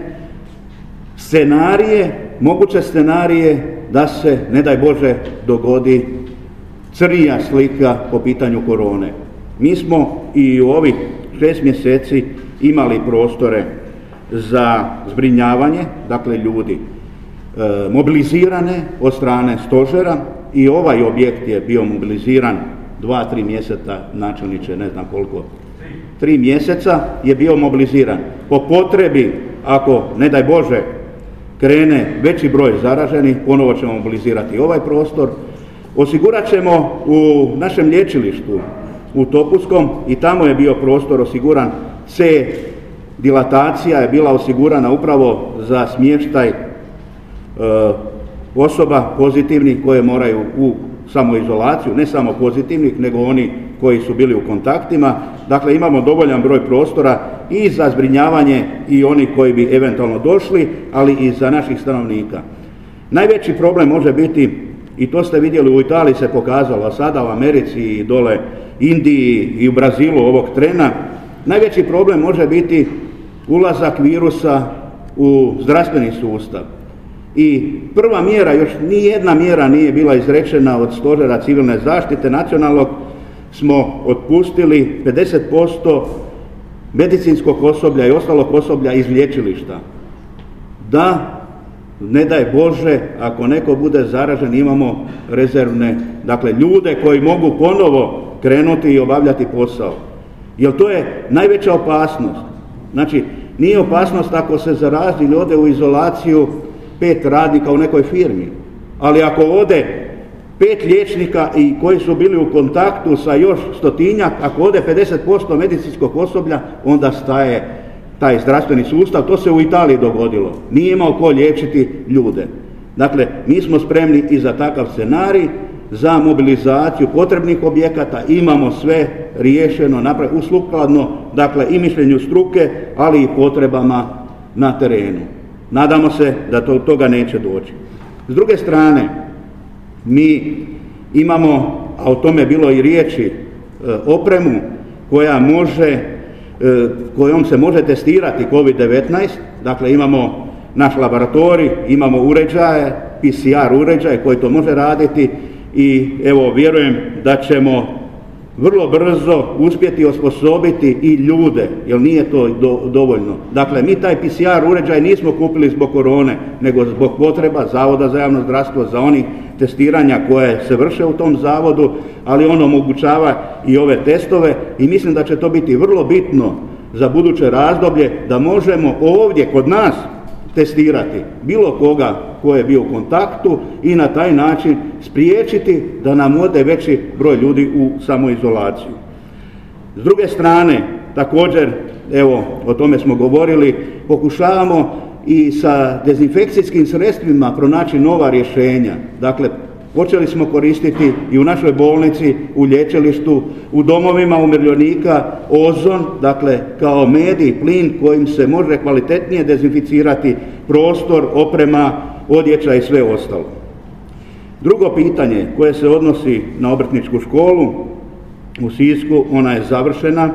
scenarije, moguće scenarije da se, ne daj Bože, dogodi crnija slika po pitanju korone. Mi smo i u ovih šest mjeseci imali prostore za zbrinjavanje, dakle ljudi e, mobilizirane od strane stožera i ovaj objekt je bio mobiliziran dva, tri mjeseca, načelniče, ne znam koliko, tri mjeseca je bio mobiliziran. Po potrebi, ako, ne daj Bože, krene veći broj zaraženih, ponovo ćemo mobilizirati ovaj prostor. Osigurat ćemo u našem lječilištu u Topuskom, i tamo je bio prostor osiguran, C dilatacija je bila osigurana upravo za smještaj e, osoba pozitivnih koje moraju u samoizolaciju, ne samo pozitivnih, nego oni koji su bili u kontaktima. Dakle, imamo dovoljan broj prostora i za zbrinjavanje i oni koji bi eventualno došli, ali i za naših stanovnika. Najveći problem može biti, i to ste vidjeli u Italiji se pokazalo, a sada u Americi i dole Indiji i u Brazilu ovog trena, najveći problem može biti ulazak virusa u zdravstveni sustav. I prva mjera, još nijedna mjera nije bila izrečena od Stožera civilne zaštite nacionalnog, smo otpustili pedeset posto medicinskog osoblja i ostalog osoblja iz lječilišta. Da, ne daj Bože, ako neko bude zaražen, imamo rezervne, dakle ljude koji mogu ponovo krenuti i obavljati posao. Jer to je najveća opasnost. Znači, nije opasnost ako se zarazi ili ode u izolaciju pet radnika u nekoj firmi. Ali ako ode pet liječnika i koji su bili u kontaktu sa još stotinjak, ako ode pedeset posto medicinskog osoblja, onda staje taj zdravstveni sustav. To se u Italiji dogodilo. Nije imao ko liječiti ljude. Dakle, mi smo spremni i za takav scenarij, za mobilizaciju potrebnih objekata, imamo sve riješeno, uskladno, dakle, i mišljenju struke, ali i potrebama na terenu. Nadamo se da to, toga neće doći. S druge strane, mi imamo, a o tome bilo i riječi, opremu koja može, kojom se može testirati kovid devetnaest, dakle imamo naš laboratorij, imamo uređaje, P C R uređaj koji to može raditi i evo vjerujem da ćemo vrlo brzo uspjeti osposobiti i ljude, jer nije to do, dovoljno. Dakle, mi taj P C R uređaj nismo kupili zbog korone, nego zbog potreba Zavoda za javno zdravstvo, za onih testiranja koje se vrše u tom zavodu, ali on omogućava i ove testove i mislim da će to biti vrlo bitno za buduće razdoblje, da možemo ovdje kod nas testirati bilo koga ko je bio u kontaktu i na taj način spriječiti da nam ode veći broj ljudi u samoizolaciju. S druge strane, također, evo, o tome smo govorili, pokušavamo i sa dezinfekcijskim sredstvima pronaći nova rješenja. Dakle, počeli smo koristiti i u našoj bolnici, u lječilištu, u domovima umirovljenika ozon, dakle kao medij, plin kojim se može kvalitetnije dezinficirati prostor, oprema, odjeća i sve ostalo. Drugo pitanje koje se odnosi na obrtničku školu u Sisku, ona je završena,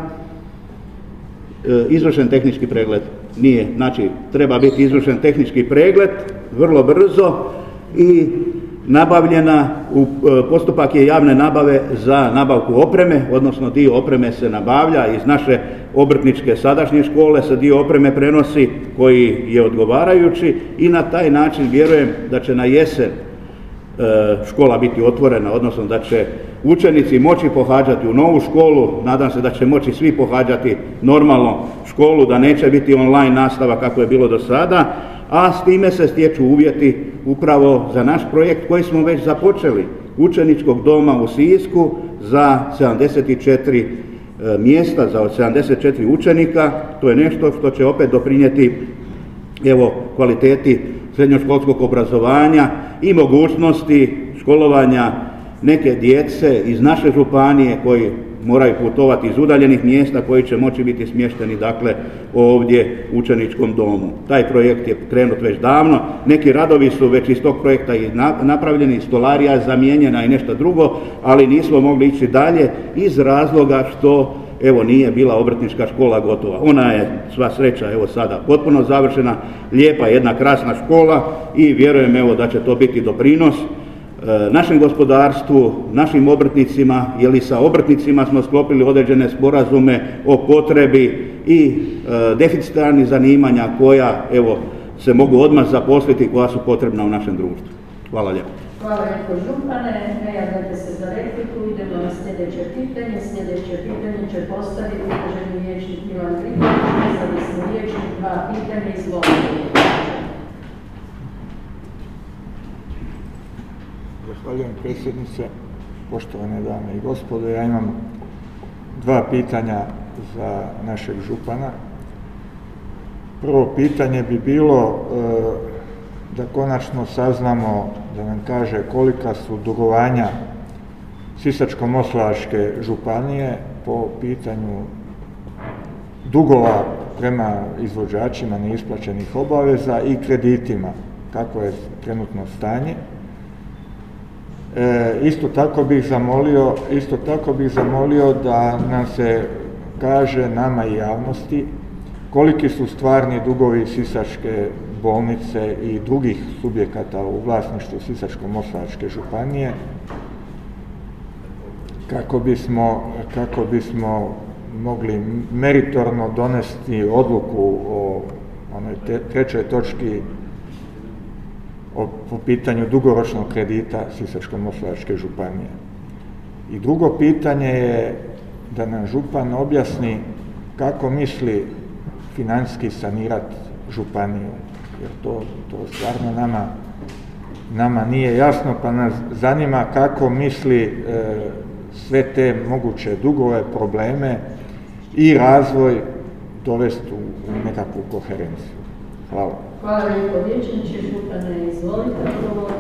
e, izvršen tehnički pregled. Nije, znači treba biti izvršen tehnički pregled vrlo brzo i nabavljena, u postupak je javne nabave za nabavku opreme, odnosno dio opreme se nabavlja iz naše obrtničke sadašnje škole, se dio opreme prenosi koji je odgovarajući i na taj način vjerujem da će na jesen škola biti otvorena, odnosno da će učenici moći pohađati u novu školu, nadam se da će moći svi pohađati normalno školu, da neće biti online nastava kako je bilo do sada, a s time se stječu uvjeti upravo za naš projekt koji smo već započeli, učeničkog doma u Sisku za sedamdeset četiri mjesta, za sedamdeset četiri učenika. To je nešto što će opet doprinijeti evo kvaliteti srednjoškolskog obrazovanja i mogućnosti školovanja neke djece iz naše županije koji moraju putovati iz udaljenih mjesta, koji će moći biti smješteni dakle ovdje u učeničkom domu. Taj projekt je krenut već davno, neki radovi su već iz tog projekta i napravljeni, stolarija je zamijenjena i nešto drugo, ali nismo mogli ići dalje iz razloga što evo nije bila obrtnička škola gotova. Ona je sva sreća evo sada potpuno završena, lijepa jedna krasna škola i vjerujem evo da će to biti doprinos našem gospodarstvu, našim obrtnicima, jer i sa obrtnicima smo sklopili određene sporazume o potrebi i e, deficitarnih zanimanja koja evo se mogu odmah zaposliti, koja su potrebna u našem društvu. Hvala lijepo. Hvala lijepo župane, ne javljate se za repliku, idemo na sljedeće pitanje. Sljedeće pitanje će postaviti uvaženi vijećnik Milan Griković, nezavisni vijećnik, dva pitanja, izvolite. Zahvaljujem predsjednice, poštovane dame i gospodo. Ja imam dva pitanja za našeg župana. Prvo pitanje bi bilo e, da konačno saznamo, da nam kaže kolika su dugovanja Sisačko-moslavačke županije po pitanju dugova prema izvođačima neisplaćenih obaveza i kreditima, kako je trenutno stanje. E, isto tako bih zamolio, isto tako bih zamolio da nam se kaže nama i javnosti koliki su stvarni dugovi Sisačke bolnice i drugih subjekata u vlasništvu Sisačko-moslavačke županije, kako bismo, kako bismo mogli meritorno donesti odluku o onoj te, trećoj točki o, po pitanju dugoročnog kredita Sisačko-moslavačke županije. I drugo pitanje je da nam župan objasni kako misli financijski sanirati županiju, jer to, to stvarno nama nama nije jasno, pa nas zanima kako misli sve te moguće dugove, probleme i razvoj dovesti u nekakvu koherenciju. Hvala. Hvala lijepo, vijećniče. Župane, izvolite odgovor.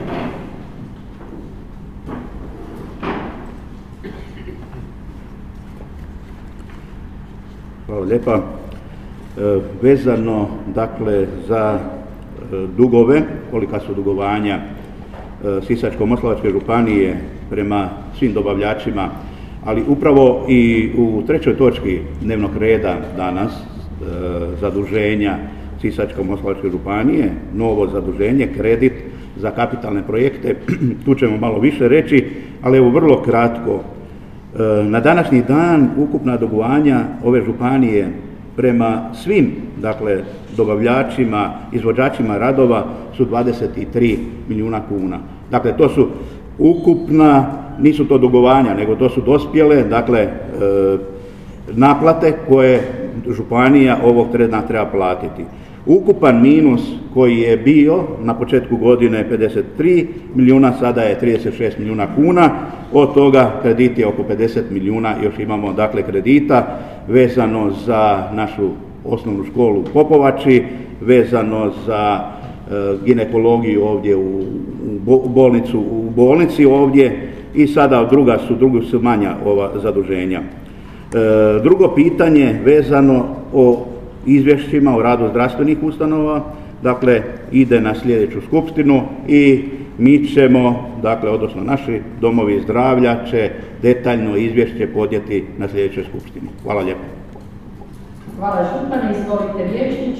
Hvala lijepa. E, vezano, dakle, za e, dugove, kolika su dugovanja e, Sisačko-moslavačke županije prema svim dobavljačima, ali upravo i u trećoj točki dnevnog reda danas, e, zaduženja Sisačko-moslavačke županije, novo zaduženje, kredit za kapitalne projekte, tu ćemo malo više reći, ali evo vrlo kratko. E, na današnji dan ukupna dugovanja ove županije prema svim, dakle, dobavljačima, izvođačima radova su dvadeset tri milijuna kuna. Dakle, to su ukupna, nisu to dugovanja, nego to su dospjele, dakle, e, naplate koje županija ovog trena treba platiti. Ukupan minus koji je bio na početku godine pedeset tri milijuna, sada je trideset šest milijuna kuna, od toga kredit je oko pedeset milijuna, još imamo, dakle, kredita vezano za našu osnovnu školu u Popovači, vezano za e, ginekologiju ovdje u, u bolnicu, u bolnici ovdje, i sada druga su, druga su manja ova zaduženja. E, drugo pitanje vezano o izvješćima o radu zdravstvenih ustanova, dakle, ide na sljedeću skupštinu i mi ćemo, dakle, odnosno naši domovi zdravlja će detaljno izvješće podnijeti na sljedećoj skupštini. Hvala lijepo. Hvala župane, izvolite vijećniče.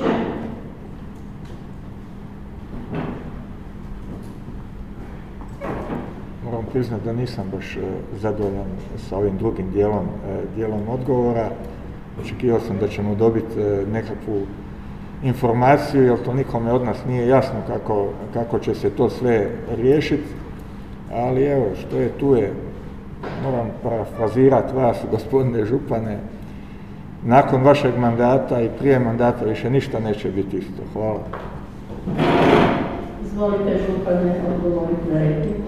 Moram priznati da nisam baš zadovoljan sa ovim drugim dijelom, dijelom odgovora. Očekivao sam da ćemo dobiti nekakvu informaciju, jer to nikome od nas nije jasno kako, kako će se to sve riješiti. Ali evo, što je tu je, moram parafrazirati vas, gospodine župane, nakon vašeg mandata i prije mandata više ništa neće biti isto. Hvala. Izvolite župane, odgovoriti na repliku.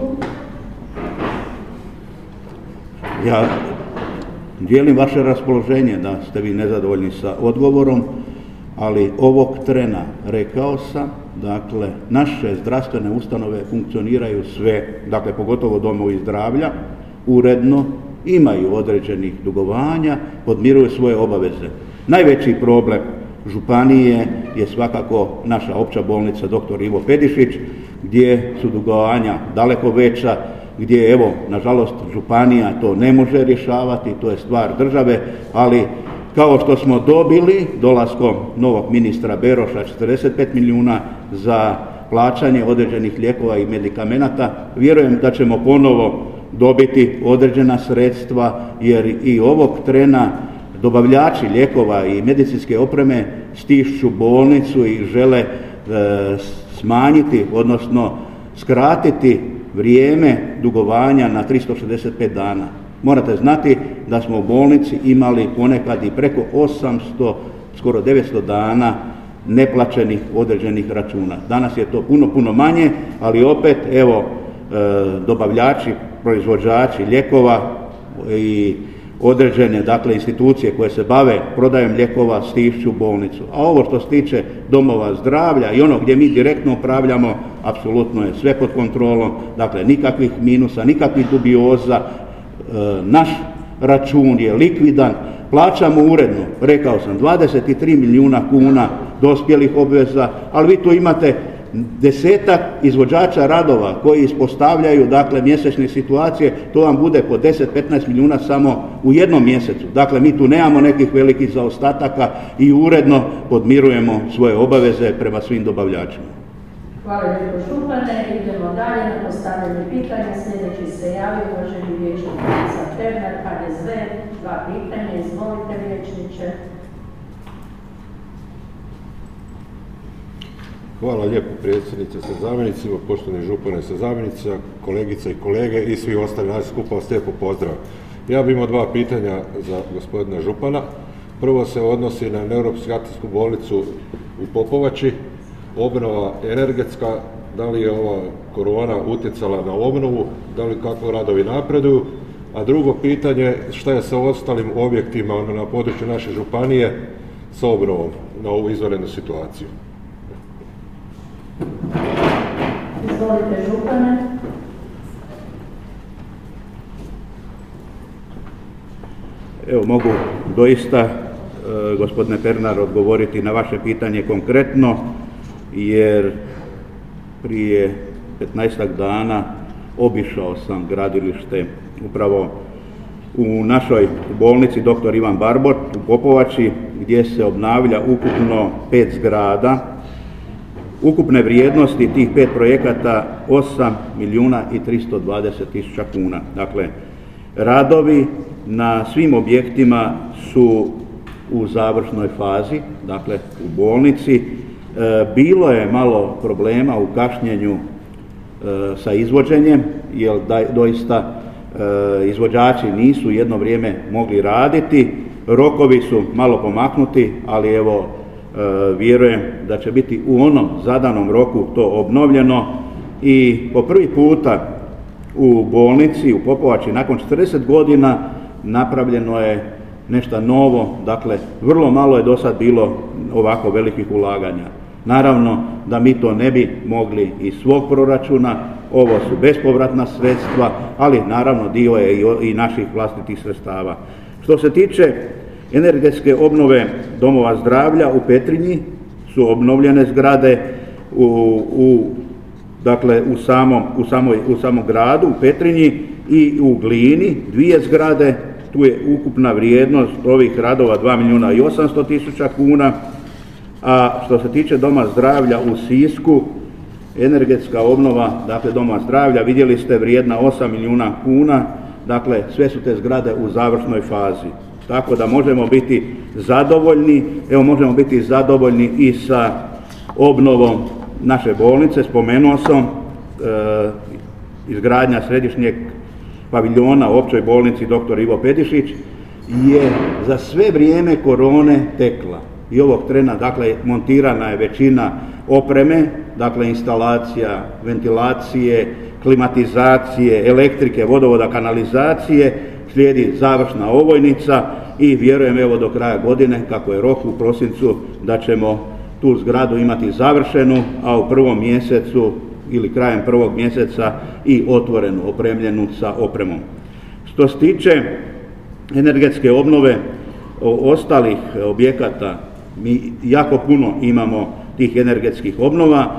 Ja dijelim vaše raspoloženje da ste vi nezadovoljni sa odgovorom, ali ovog trena rekao sam, dakle, naše zdravstvene ustanove funkcioniraju sve, dakle, pogotovo domovi zdravlja, uredno, imaju određenih dugovanja, podmiruju svoje obaveze. Najveći problem županije je svakako naša opća bolnica doktor Ivo Pedišić, gdje su dugovanja daleko veća, gdje, evo, nažalost, županija to ne može rješavati, to je stvar države, ali kao što smo dobili dolaskom novog ministra Beroša četrdeset pet milijuna za plaćanje određenih lijekova i medikamenata, vjerujem da ćemo ponovo dobiti određena sredstva, jer i ovog trena dobavljači lijekova i medicinske opreme stišću bolnicu i žele e, smanjiti, odnosno skratiti vrijeme dugovanja na tristo šezdeset pet dana. Morate znati da smo u bolnici imali ponekad i preko osamsto, skoro devetsto dana neplaćenih određenih računa. Danas je to puno, puno manje, ali opet, evo, e, dobavljači, proizvođači lijekova i određene, dakle, institucije koje se bave prodajem lijekova stišću bolnicu. A ovo što se tiče domova zdravlja i ono gdje mi direktno upravljamo, apsolutno je sve pod kontrolom, dakle, nikakvih minusa, nikakvih dubioza, e, naš račun je likvidan, plaćamo uredno, rekao sam, dvadeset tri milijuna kuna dospjelih obveza, ali vi tu imate desetak izvođača radova koji ispostavljaju, dakle, mjesečne situacije, to vam bude po deset do petnaest milijuna samo u jednom mjesecu. Dakle, mi tu nemamo nekih velikih zaostataka i uredno podmirujemo svoje obaveze prema svim dobavljačima. Hvala lijepo župane. Idemo dalje na postavljanje pitanja. Sljedeći se javi uvaženi vijećnik Ivica Pernar, H D Z. Dva pitanja. Izvolite vijećniče. Hvala lijepo predsjednice sa zamjenicima, poštovani župane sa zamjenicima, kolegice i kolege i svi ostali nas skupa vas lijepo pozdrav. Ja bih imao dva pitanja za gospodina župana. Prvo se odnosi na neuropsihijatrijsku bolnicu u Popovači, obnova energetska, da li je ova korona utjecala na obnovu, da li kako radovi napreduju, a drugo pitanje, šta je sa ostalim objektima na području naše županije sa obnovom na ovu izvanrednu situaciju? Izvolite, župane. Evo, mogu doista, e, gospodine Pernar, odgovoriti na vaše pitanje konkretno, jer prije petnaestak dana obišao sam gradilište upravo u našoj bolnici doktor Ivan Barbot u Popovači, gdje se obnavlja ukupno pet zgrada. Ukupne vrijednosti tih pet projekata osam milijuna i tristo dvadeset tisuća kuna. Dakle, radovi na svim objektima su u završnoj fazi, dakle u bolnici. E, bilo je malo problema u kašnjenju e, sa izvođenjem, jer da, doista e, izvođači nisu jedno vrijeme mogli raditi. Rokovi su malo pomaknuti, ali evo e, vjerujem da će biti u onom zadanom roku to obnovljeno i po prvi puta u bolnici u Popovači nakon četrdeset godina napravljeno je nešto novo, dakle vrlo malo je do sad bilo ovako velikih ulaganja. Naravno da mi to ne bi mogli iz svog proračuna, ovo su bespovratna sredstva, ali naravno dio je i naših vlastitih sredstava. Što se tiče energetske obnove domova zdravlja u Petrinji, su obnovljene zgrade u, u dakle u samom, u, samoj, u samom gradu, u Petrinji i u Glini, dvije zgrade, tu je ukupna vrijednost ovih radova dva milijuna i osamsto tisuća kuna, a što se tiče doma zdravlja u Sisku, energetska obnova, dakle doma zdravlja, vidjeli ste, vrijedna osam milijuna kuna, dakle sve su te zgrade u završnoj fazi. Tako da možemo biti zadovoljni, evo možemo biti zadovoljni i sa obnovom naše bolnice. Spomenuo sam e, izgradnja središnjeg paviljona u općoj bolnici doktor Ivo Pedišić je za sve vrijeme korone tekla. I ovog trena, dakle, montirana je većina opreme, dakle, instalacija, ventilacije, klimatizacije, elektrike, vodovoda, kanalizacije, slijedi završna ovojnica i vjerujem evo do kraja godine, kako je rok u prosincu, da ćemo tu zgradu imati završenu, a u prvom mjesecu ili krajem prvog mjeseca i otvorenu, opremljenu sa opremom. Što se tiče energetske obnove ostalih objekata, mi jako puno imamo tih energetskih obnova,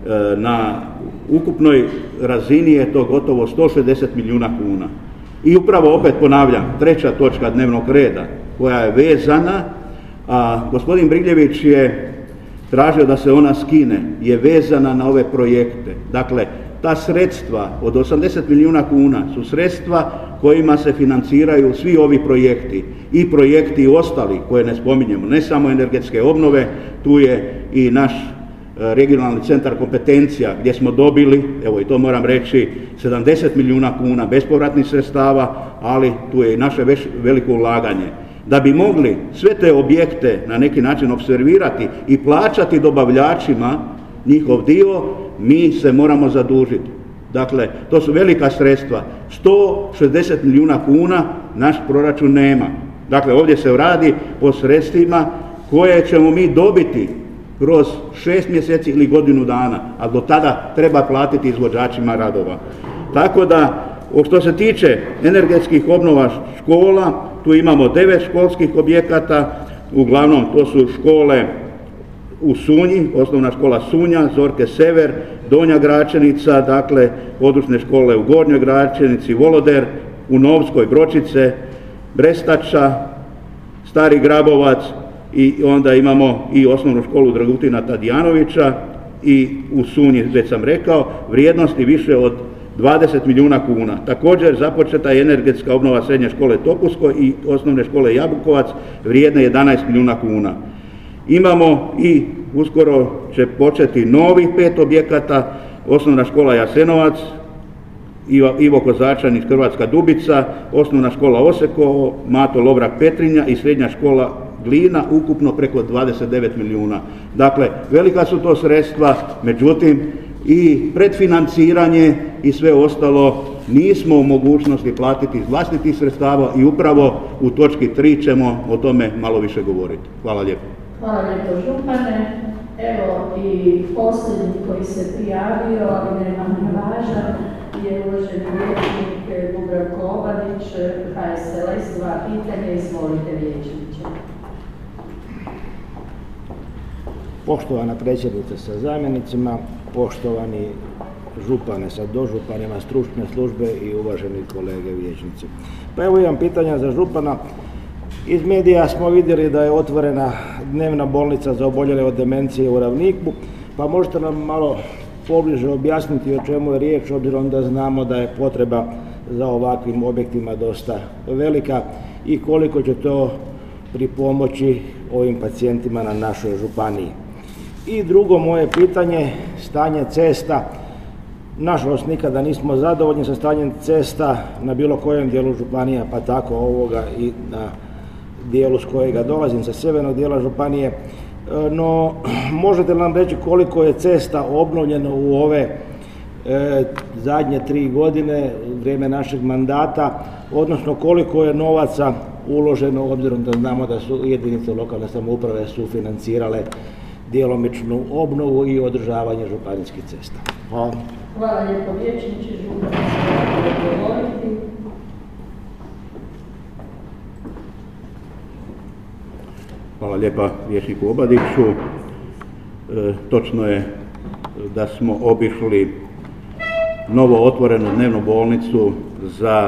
na ukupnoj razini je to gotovo sto šezdeset milijuna kuna. I upravo opet ponavljam, treća točka dnevnog reda koja je vezana, a gospodin Brigljević je tražio da se ona skine, je vezana na ove projekte. Dakle, ta sredstva od osamdeset milijuna kuna su sredstva kojima se financiraju svi ovi projekti i projekti ostali koje ne spominjemo, ne samo energetske obnove, tu je i naš regionalni centar kompetencija gdje smo dobili, evo i to moram reći, sedamdeset milijuna kuna bespovratnih sredstava, ali tu je i naše već veliko ulaganje. Da bi mogli sve te objekte na neki način opservirati i plaćati dobavljačima njihov dio, mi se moramo zadužiti. Dakle, to su velika sredstva. sto šezdeset milijuna kuna naš proračun nema. Dakle, ovdje se radi o sredstvima koje ćemo mi dobiti kroz šest mjeseci ili godinu dana, a do tada treba platiti izvođačima radova. Tako da, što se tiče energetskih obnova škola, tu imamo devet školskih objekata, uglavnom to su škole u Sunji, osnovna škola Sunja, Zorke Sever, Donja Gračenica, dakle područne škole u Gornjoj Gračenici, Voloder, u Novskoj Bročice, Brestača, Stari Grabovac i onda imamo i osnovnu školu Dragutina Tadijanovića i u Sunji, već sam rekao, vrijednosti više od dvadeset milijuna kuna. Također započeta je energetska obnova srednje škole Topusko i osnovne škole Jabukovac, vrijedne jedanaest milijuna kuna. Imamo i uskoro će početi novih pet objekata, osnovna škola Jasenovac, Ivo Kozačanić, Hrvatska Dubica, osnovna škola Osekovo, Mato Lovrak Petrinja i srednja škola Glina, ukupno preko dvadeset devet milijuna. Dakle, velika su to sredstva, međutim, i predfinanciranje i sve ostalo nismo u mogućnosti platiti iz vlastitih sredstava i upravo u točki tri ćemo o tome malo više govoriti. Hvala lijepo. Hvala lijepo župane. Evo i posljednji koji se prijavio, ali ne manje važan, je uvaženi vijećnik Dubravko Obadić, H S L S, dva pitanja, izvolite vijećniče. Poštovana predsjednica sa zamjenicima, poštovani župane sa dožupanima, stručne službe i uvaženi kolege vijećnici. Pa evo imam pitanja za župana. Iz medija smo vidjeli da je otvorena dnevna bolnica za oboljele od demencije u Ravniku, pa možete nam malo pobliže objasniti o čemu je riječ, obzirom da znamo da je potreba za ovakvim objektima dosta velika i koliko će to pripomoći ovim pacijentima na našoj županiji. I drugo moje pitanje, stanje cesta. Nažalost, nikada nismo zadovoljni sa stanjem cesta na bilo kojem dijelu županija, pa tako ovoga i na dijelu s kojega dolazim, sa sjevernog dijela županije. No, možete li nam reći koliko je cesta obnovljeno u ove e, zadnje tri godine, vrijeme našeg mandata, odnosno koliko je novaca uloženo, obzirom da znamo da su jedinice lokalne samouprave sufinancirale djelomičnu obnovu i održavanje županijskih cesta. Hvala. Hvala lijepo vijećniče, župane se govoriti. Hvala lijepa vijećniku Obadiću. E, točno je da smo obišli novo otvorenu dnevnu bolnicu za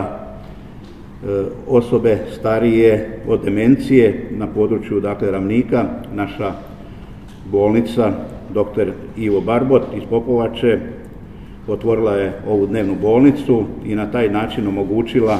e, osobe starije od demencije na području dakle Ravnika. Naša bolnica doktor Ivo Barbot iz Popovače otvorila je ovu dnevnu bolnicu i na taj način omogućila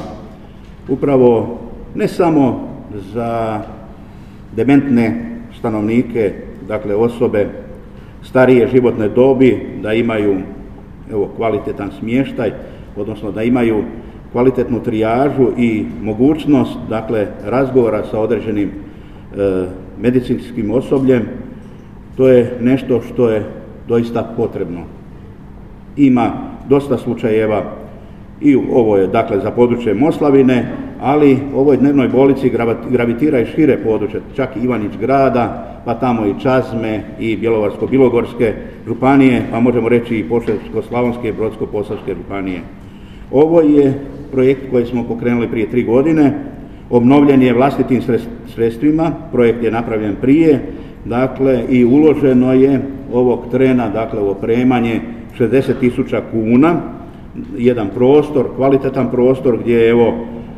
upravo ne samo za dementne stanovnike, dakle osobe starije životne dobi, da imaju evo, kvalitetan smještaj, odnosno da imaju kvalitetnu trijažu i mogućnost dakle razgovora sa određenim e, medicinskim osobljem. To je nešto što je doista potrebno. Ima dosta slučajeva i ovo je dakle za područje Moslavine, ali ovoj dnevnoj bolnici gravitira i šire područje, čak i Ivanić grada, pa tamo i Čazme i Bjelovarsko-bilogorske županije, pa možemo reći i Požeško-slavonske i Brodsko-posavske županije. Ovo je projekt koji smo pokrenuli prije tri godine, obnovljen je vlastitim sredstvima, projekt je napravljen prije, dakle i uloženo je ovog trena, dakle u opremanje šezdeset tisuća kuna, jedan prostor, kvalitetan prostor gdje evo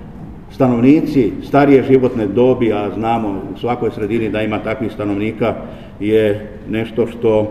stanovnici starije životne dobi, a znamo u svakoj sredini da ima takvih stanovnika, je nešto što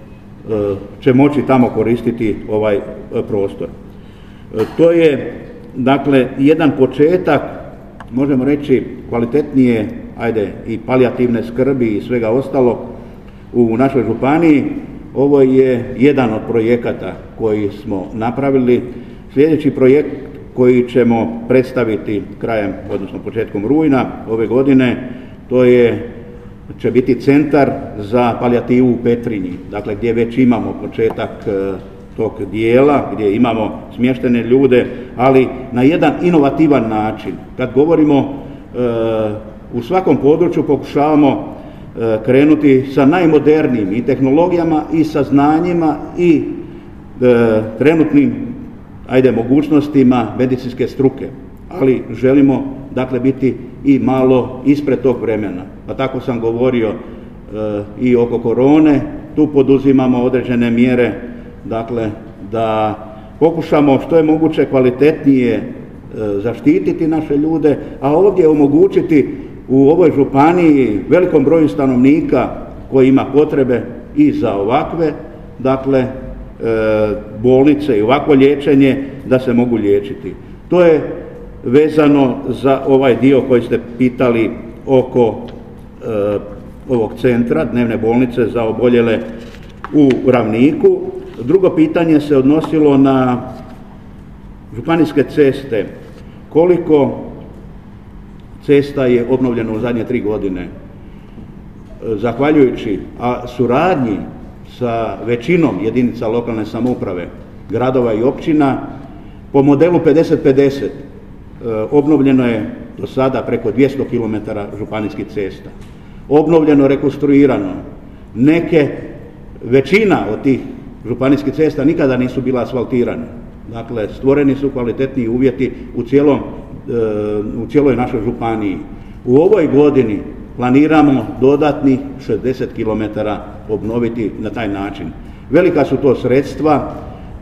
e, će moći tamo koristiti ovaj e, prostor. E, to je dakle jedan početak, možemo reći kvalitetnije, ajde i palijativne skrbi i svega ostalog u našoj županiji. Ovo je jedan od projekata koji smo napravili. Sljedeći projekt koji ćemo predstaviti krajem, odnosno početkom rujna ove godine, to je, će biti centar za palijativu u Petrinji, dakle gdje već imamo početak e, tog dijela, gdje imamo smještene ljude, ali na jedan inovativan način. Kad govorimo e, u svakom području pokušavamo krenuti sa najmodernijim i tehnologijama i sa znanjima i e, trenutnim ajde mogućnostima medicinske struke, ali želimo dakle biti i malo ispred tog vremena. Pa tako sam govorio e, i oko korone, tu poduzimamo određene mjere, dakle da pokušamo što je moguće kvalitetnije e, zaštititi naše ljude, a ovdje omogućiti u ovoj županiji velikom broju stanovnika koji ima potrebe i za ovakve, dakle, e, bolnice i ovakvo liječenje da se mogu liječiti. To je vezano za ovaj dio koji ste pitali oko e, ovog centra, dnevne bolnice za oboljele u Ravniku. Drugo pitanje se odnosilo na županijske ceste. Koliko cesta je obnovljeno u zadnje tri godine. Zahvaljujući a suradnji sa većinom jedinica lokalne samouprave, gradova i općina, po modelu pedeset pedeset obnovljeno je do sada preko dvjesto kilometara županijskih cesta. Obnovljeno, rekonstruirano. Neke, većina od tih županijskih cesta nikada nisu bila asfaltirane. Dakle, stvoreni su kvalitetniji uvjeti u, cijelom, u cijeloj našoj županiji. U ovoj godini planiramo dodatnih šezdeset kilometara obnoviti na taj način. Velika su to sredstva.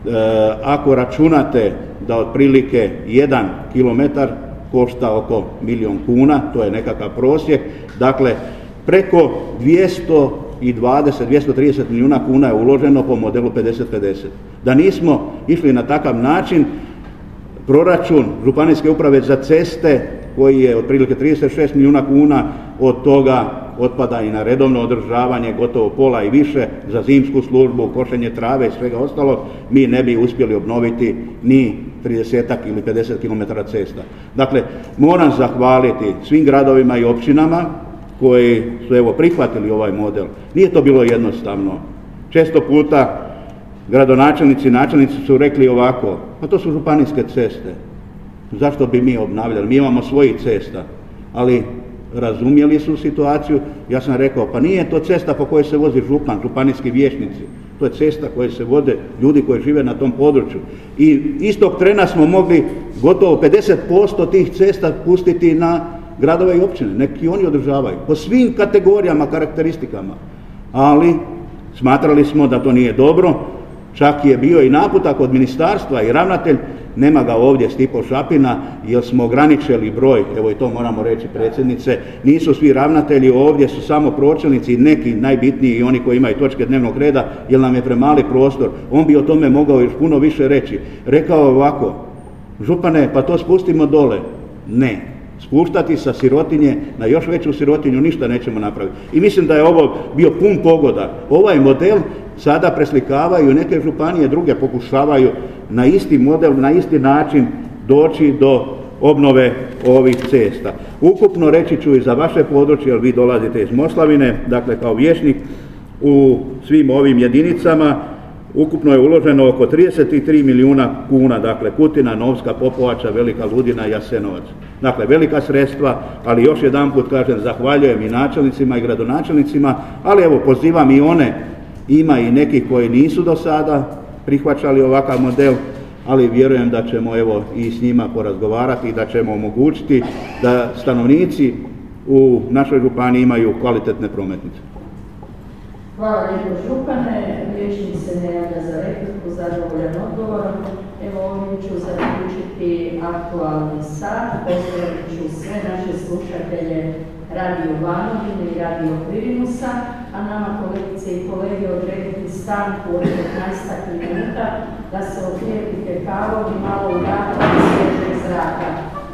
Ako računate da otprilike jedan kilometar košta oko milijun kuna, to je nekakav prosjek, dakle preko dvjesto dvadeset do dvjesto trideset milijuna kuna je uloženo po modelu pedeset pedeset. Da nismo išli na takav način, proračun Županijske uprave za ceste koji je otprilike trideset šest milijuna kuna, od toga otpada i na redovno održavanje gotovo pola i više, za zimsku službu, košenje trave i svega ostalog, mi ne bi uspjeli obnoviti ni trideset ili pedeset kilometara cesta. Dakle, moram zahvaliti svim gradovima i općinama koji su evo prihvatili ovaj model. Nije to bilo jednostavno. Često puta gradonačelnici i načelnici su rekli ovako, pa to su županijske ceste, zašto bi mi obnavljali, mi imamo svojih cesta, ali razumjeli su situaciju. Ja sam rekao, pa nije to cesta po kojoj se vozi župan, županijski vijećnici, to je cesta koje se vode ljudi koji žive na tom području. I istog trena smo mogli gotovo pedeset posto tih cesta pustiti na gradove i općine, neki oni održavaju, po svim kategorijama, karakteristikama, ali smatrali smo da to nije dobro. Čak je bio i naputak od ministarstva i ravnatelj, nema ga ovdje, Stipo Šapina, jer smo ograničili broj, evo i to moramo reći predsjednice, nisu svi ravnatelji ovdje, su samo pročelnici i neki najbitniji i oni koji imaju točke dnevnog reda, jer nam je premali prostor. On bi o tome mogao još puno više reći. Rekao je ovako, župane, pa to spustimo dole. Ne, spuštati sa sirotinje na još veću sirotinju ništa nećemo napraviti. I mislim da je ovo bio pun pogoda. Ovaj model sada preslikavaju neke županije, druge pokušavaju na isti model, na isti način doći do obnove ovih cesta. Ukupno reći ću i za vaše područje, jer vi dolazite iz Moslavine, dakle kao vijećnik u svim ovim jedinicama, ukupno je uloženo oko trideset tri milijuna kuna, dakle Kutina, Novska, Popovača, Velika Ludina, Jasenovac. Dakle, velika sredstva, ali još jedanput kažem, zahvaljujem i načelnicima i gradonačelnicima, ali evo pozivam i one, ima i nekih koji nisu do sada prihvaćali ovakav model, ali vjerujem da ćemo evo i s njima porazgovarati i da ćemo omogućiti da stanovnici u našoj županiji imaju kvalitetne prometnice. Hvala lijepo župane, vijećnik se ne javlja za repliku, zadovoljan odgovorom. Evo ovdje ću zaključiti aktualni sat, pozdravit ću sve naše slušatelje Radio Banovine i Radio Virinusa, a nama kolegice i kolege odrediti stanku od petnaestak minuta da se opijepite kavom i malo udahnuti svježeg zraka.